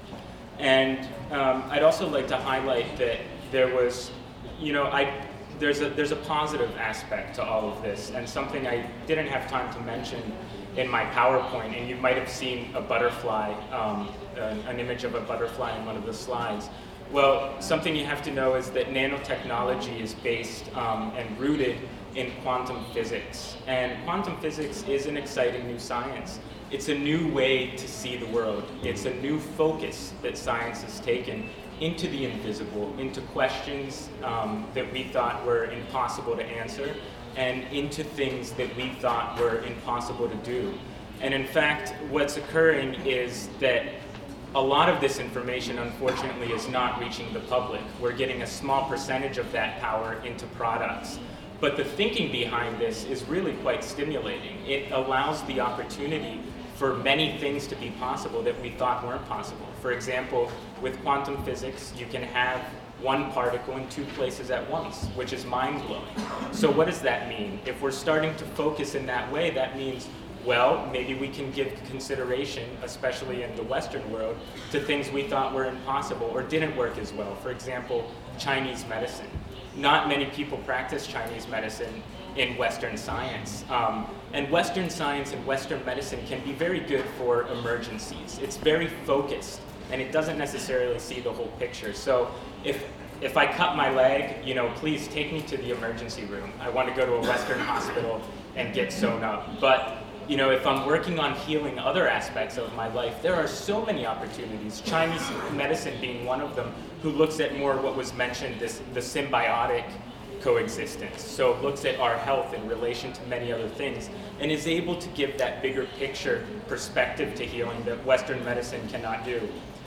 And um, I'd also like to highlight that there was You know, I, there's, a, there's a positive aspect to all of this, and something I didn't have time to mention in my PowerPoint, and you might have seen a butterfly, um, an, an image of a butterfly in one of the slides. Well, something you have to know is that nanotechnology is based um, and rooted in quantum physics. And quantum physics is an exciting new science. It's a new way to see the world. It's a new focus that science has taken into the invisible, into questions um, that we thought were impossible to answer, and into things that we thought were impossible to do. And in fact, what's occurring is that a lot of this information, unfortunately, is not reaching the public. We're getting a small percentage of that power into products. But the thinking behind this is really quite stimulating. It allows the opportunity for many things to be possible that we thought weren't possible. For example, with quantum physics, you can have one particle in two places at once, which is mind-blowing. So what does that mean? If we're starting to focus in that way, that means, well, maybe we can give consideration, especially in the Western world, to things we thought were impossible or didn't work as well. For example, Chinese medicine. Not many people practice Chinese medicine in Western science. Um, and Western science and Western medicine can be very good for emergencies. It's very focused, and it doesn't necessarily see the whole picture. So if, if I cut my leg, you know, please take me to the emergency room. I want to go to a Western hospital and get sewn up. But you know, if I'm working on healing other aspects of my life, there are so many opportunities, Chinese medicine being one of them, who looks at more what was mentioned, this, the symbiotic coexistence. So it looks at our health in relation to many other things, and is able to give that bigger picture perspective to healing that Western medicine cannot do.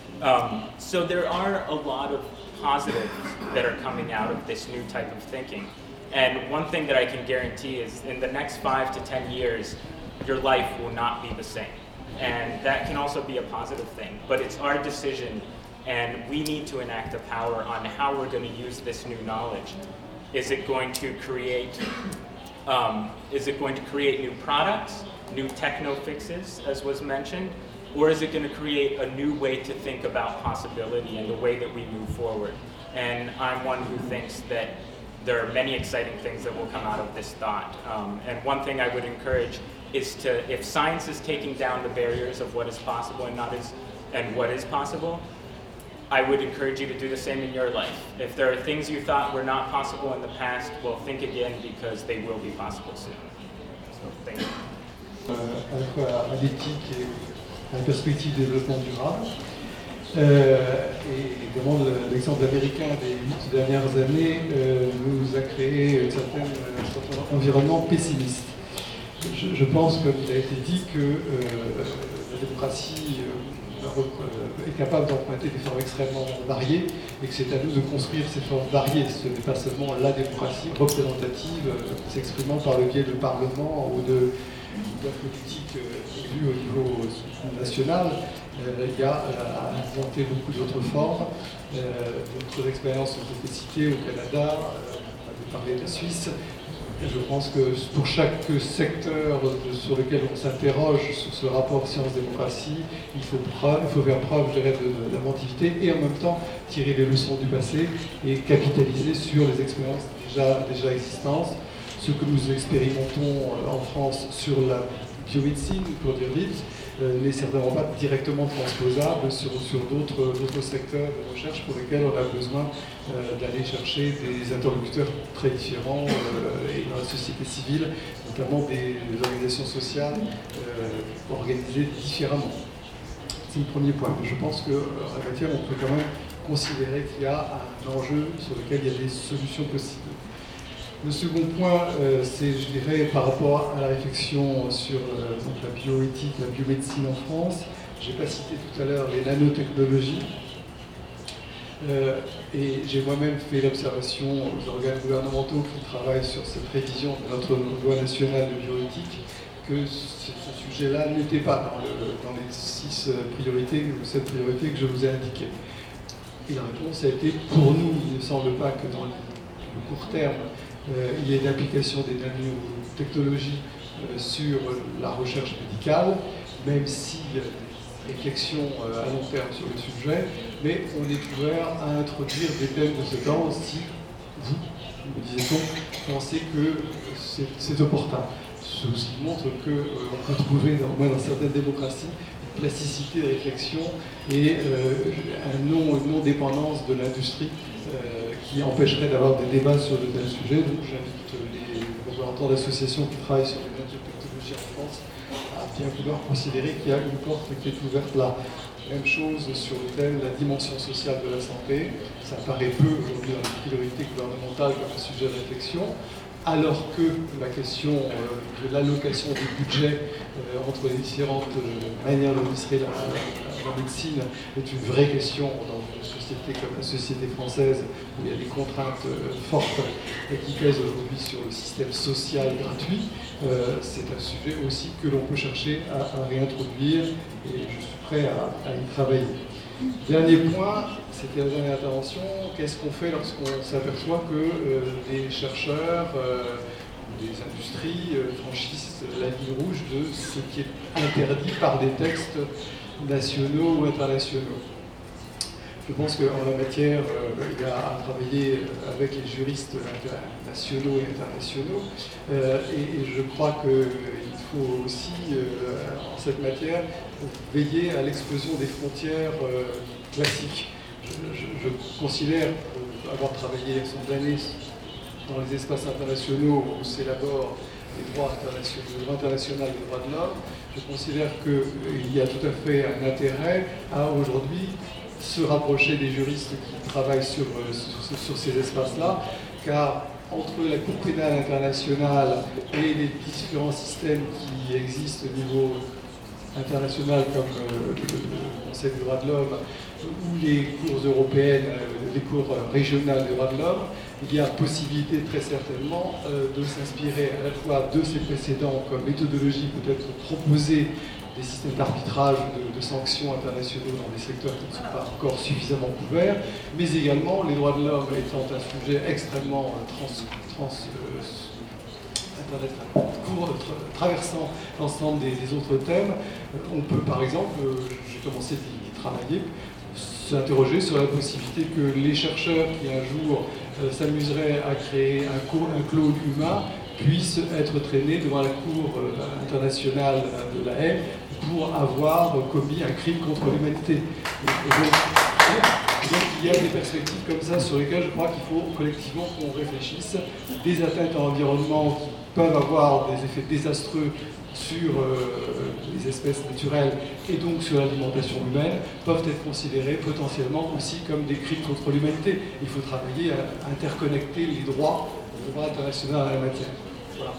Um, so there are a lot of positives that are coming out of this new type of thinking. And one thing that I can guarantee is in the next five to ten years, your life will not be the same. And that can also be a positive thing, but it's our decision, and we need to enact a power on how we're going to use this new knowledge. Is it going to create, um, is it going to create new products, new techno fixes, as was mentioned, or is it going to create a new way to think about possibility and the way that we move forward? And I'm one who thinks that there are many exciting things that will come out of this thought. Um, and one thing I would encourage is to, if science is taking down the barriers of what is possible and not is, and what is possible, I would encourage you to do the same in your life. If there are things you thought were not possible in the past, well, think again, because they will be possible soon. So, thank you. Euh, à la fois à l'éthique et à la perspective de développement durable. Euh, et notamment l'exemple américain des huit dernières années euh, nous a créé un certain, un certain environnement pessimiste. Je, je pense, comme il a été dit, que euh, la démocratie euh, est capable d'emprunter des formes extrêmement variées et que c'est à nous de construire ces formes variées. Ce n'est pas seulement la démocratie représentative euh, s'exprimant par le biais de parlement ou de, de politique euh, élue au niveau national. Euh, il y a à inventer beaucoup d'autres formes. Euh, d'autres expériences ont été citées au Canada, euh, on avait parlé de la Suisse. Je pense que pour chaque secteur sur lequel on s'interroge sur ce rapport science-démocratie, il faut, preuve, il faut faire preuve, je dirais, de d'inventivité et en même temps tirer les leçons du passé et capitaliser sur les expériences déjà, déjà existantes. Ce que nous expérimentons en France sur la biomédecine, pour dire vite, euh, n'est certainement pas directement transposable sur, sur d'autres secteurs de recherche pour lesquels on a besoin euh, d'aller chercher des interlocuteurs très différents euh, et dans la société civile, notamment des, des organisations sociales euh, organisées différemment. C'est le premier point. Je pense qu'en la matière, on peut quand même considérer qu'il y a un enjeu sur lequel il y a des solutions possibles. Le second point, euh, c'est, je dirais, par rapport à la réflexion sur euh, donc la bioéthique, la biomédecine en France. Je n'ai pas cité tout à l'heure les nanotechnologies. Euh, et j'ai moi-même fait l'observation aux organes gouvernementaux qui travaillent sur cette révision de notre loi nationale de bioéthique que ce, ce sujet-là n'était pas dans, le, dans les six priorités ou sept priorités que je vous ai indiquées. Et la réponse a été, pour nous, il ne semble pas que dans le, le court terme, Euh, il y a une application des nanotechnologies euh, sur la recherche médicale, même si il y a des réflexions euh, à long terme sur le sujet, mais on est ouvert à introduire des thèmes de ce genre si vous, me disait-on, pensez que c'est opportun. Ceci montre qu'on euh, peut trouver, au moins dans certaines démocraties, une plasticité de réflexion et euh, un non, une non-dépendance de l'industrie euh, qui empêcherait d'avoir des débats sur de tels sujets. Donc j'invite les représentants d'associations qui travaillent sur les nanotechnologies en France à bien vouloir considérer qu'il y a une porte qui est ouverte là. Même chose sur le thème de la dimension sociale de la santé. Ça paraît peu aujourd'hui dans les priorités gouvernementales comme un sujet de réflexion, alors que la question euh, de l'allocation des budgets euh, entre les différentes euh, manières d'administrer la, la, la médecine est une vraie question dans une société comme la société française où il y a des contraintes euh, fortes et qui pèsent aujourd'hui sur le système social gratuit. Euh, c'est un sujet aussi que l'on peut chercher à, à réintroduire et je suis prêt à, à y travailler. Dernier point, c'était la dernière intervention, qu'est-ce qu'on fait lorsqu'on s'aperçoit que euh, des chercheurs, euh, des industries euh, franchissent la ligne rouge de ce qui est interdit par des textes nationaux ou internationaux? Je pense qu'en la matière, euh, il y a à travailler avec les juristes nationaux et internationaux, euh, et, et je crois qu'il faut aussi, euh, en cette matière, veiller à l'explosion des frontières euh, classiques. Je, je, je considère avoir travaillé un certain d'années dans les espaces internationaux où s'élaborent les droits internationaux, le droit international des droits de l'homme. Je considère qu'il y a tout à fait un intérêt à aujourd'hui se rapprocher des juristes qui travaillent sur, sur, sur ces espaces-là, car entre la Cour pénale internationale et les différents systèmes qui existent au niveau international comme euh, le, le Conseil des droits de l'homme ou les cours européennes, euh, les cours régionales des droits de l'homme, il y a possibilité très certainement euh, de s'inspirer à la fois de ces précédents comme méthodologie, peut-être proposer des systèmes d'arbitrage, de, de sanctions internationaux dans des secteurs qui ne sont pas encore suffisamment couverts, mais également les droits de l'homme étant un sujet extrêmement euh, trans, trans euh, Internet, court, tra traversant l'ensemble des, des autres thèmes. Euh, on peut par exemple, euh, j'ai commencé d'y travailler, s'interroger sur la possibilité que les chercheurs qui un jour euh, s'amuseraient à créer un, un clone humain puissent être traînés devant la Cour euh, internationale de la haie pour avoir commis un crime contre l'humanité. Donc, donc il y a des perspectives comme ça sur lesquelles je crois qu'il faut collectivement qu'on réfléchisse. Des atteintes à l'environnement qui peuvent avoir des effets désastreux sur euh, les espèces naturelles et donc sur l'alimentation humaine peuvent être considérés potentiellement aussi comme des crimes contre l'humanité. Il faut travailler à interconnecter les droits, le droit international à la matière. Voilà.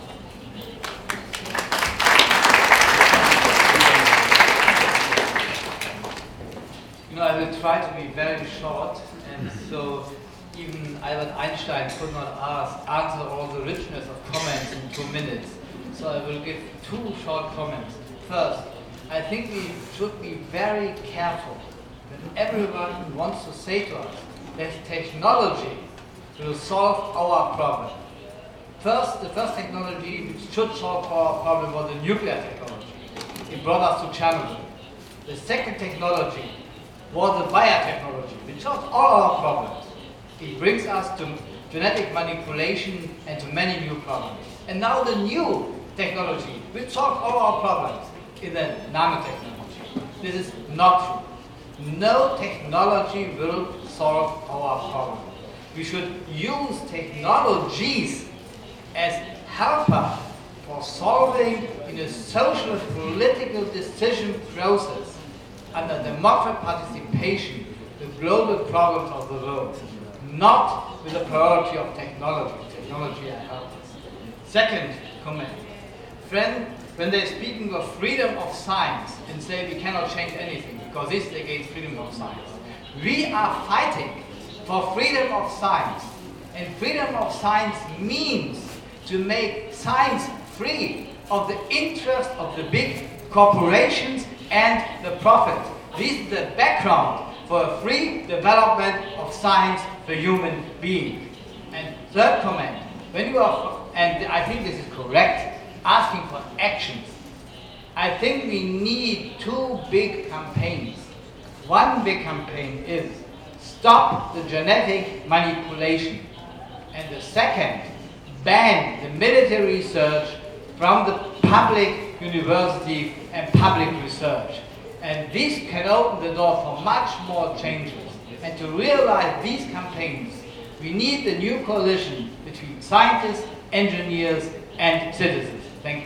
You know, I will try to be very short, and so even Albert Einstein could not ask, answer all the richness of comments in two minutes. So I will give two short comments. First, I think we should be very careful that everyone wants to say to us that technology will solve our problem. First, the first technology which should solve our problem was the nuclear technology. It brought us to Chernobyl. The second technology was the biotechnology, which solves all our problems. It brings us to genetic manipulation and to many new problems. And now the new technology which solves all our problems is the nanotechnology. This is not true. No technology will solve our problem. We should use technologies as helpers for solving in a social political decision process under democratic participation the global problems of the world, not with the priority of technology. Technology helps us. Second comment. Friend, when they're speaking of freedom of science and say we cannot change anything because this is against freedom of science, we are fighting for freedom of science. And freedom of science means to make science free of the interest of the big corporations and the profit. This is the background for a free development of science for human beings. And third comment, when you are, and I think this is correct, asking for actions. I think we need two big campaigns. One big campaign is stop the genetic manipulation. And the second, ban the military research from the public university and public research. And this can open the door for much more changes. And to realize these campaigns, we need the new coalition between scientists, engineers, and citizens. Thank you.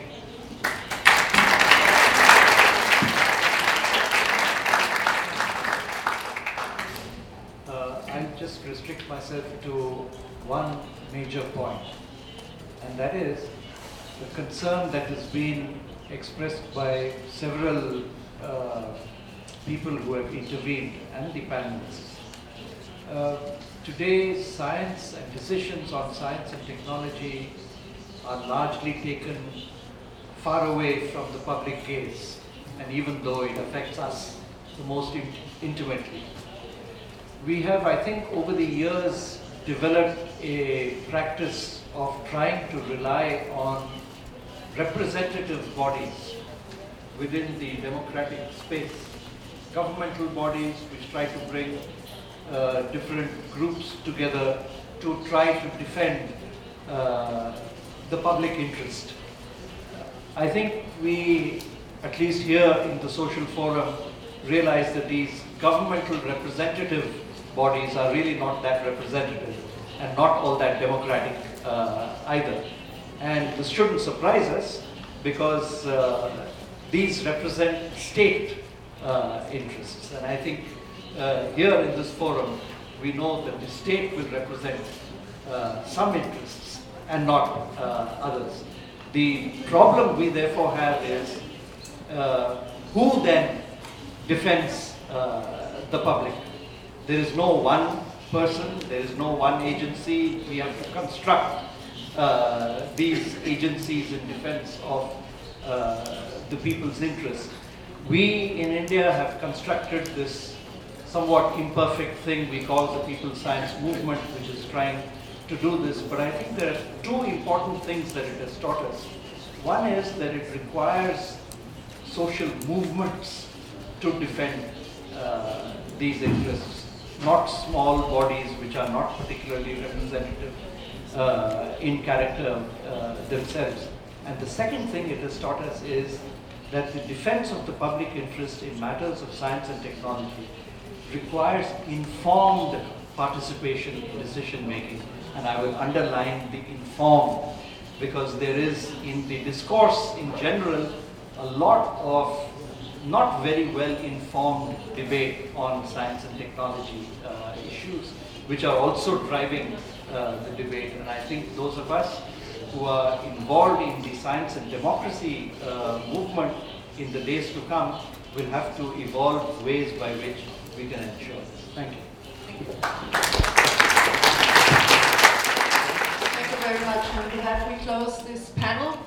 Uh, I'll just restrict myself to one major point, and that is the concern that has been expressed by several uh, people who have intervened and the panelists. Uh, today, science and decisions on science and technology are largely taken far away from the public gaze, and even though it affects us the most in intimately. We have, I think, over the years developed a practice of trying to rely on representative bodies within the democratic space, governmental bodies which try to bring uh, different groups together to try to defend uh, the public interest. I think we, at least here in the Social Forum, realize that these governmental representative bodies are really not that representative and not all that democratic uh, either. And this shouldn't surprise us because uh, these represent state uh, interests. And I think uh, here in this forum, we know that the state will represent uh, some interests and not uh, others. The problem we therefore have is uh, who then defends uh, the public. There is no one person, there is no one agency. We have to construct uh, these agencies in defense of uh, the people's interest. We in India have constructed this somewhat imperfect thing we call the People's Science Movement, which is trying to do this, but I think there are two important things that it has taught us. One is that it requires social movements to defend uh, these interests, not small bodies which are not particularly representative uh, in character uh, themselves. And the second thing it has taught us is that the defense of the public interest in matters of science and technology requires informed participation in decision making. And I will underline the informed because there is in the discourse in general a lot of not very well informed debate on science and technology uh, issues, which are also driving uh, the debate. And I think those of us who are involved in the science and democracy uh, movement in the days to come will have to evolve ways by which we can ensure this. Thank you. Thank you very much. And with that, we close this panel.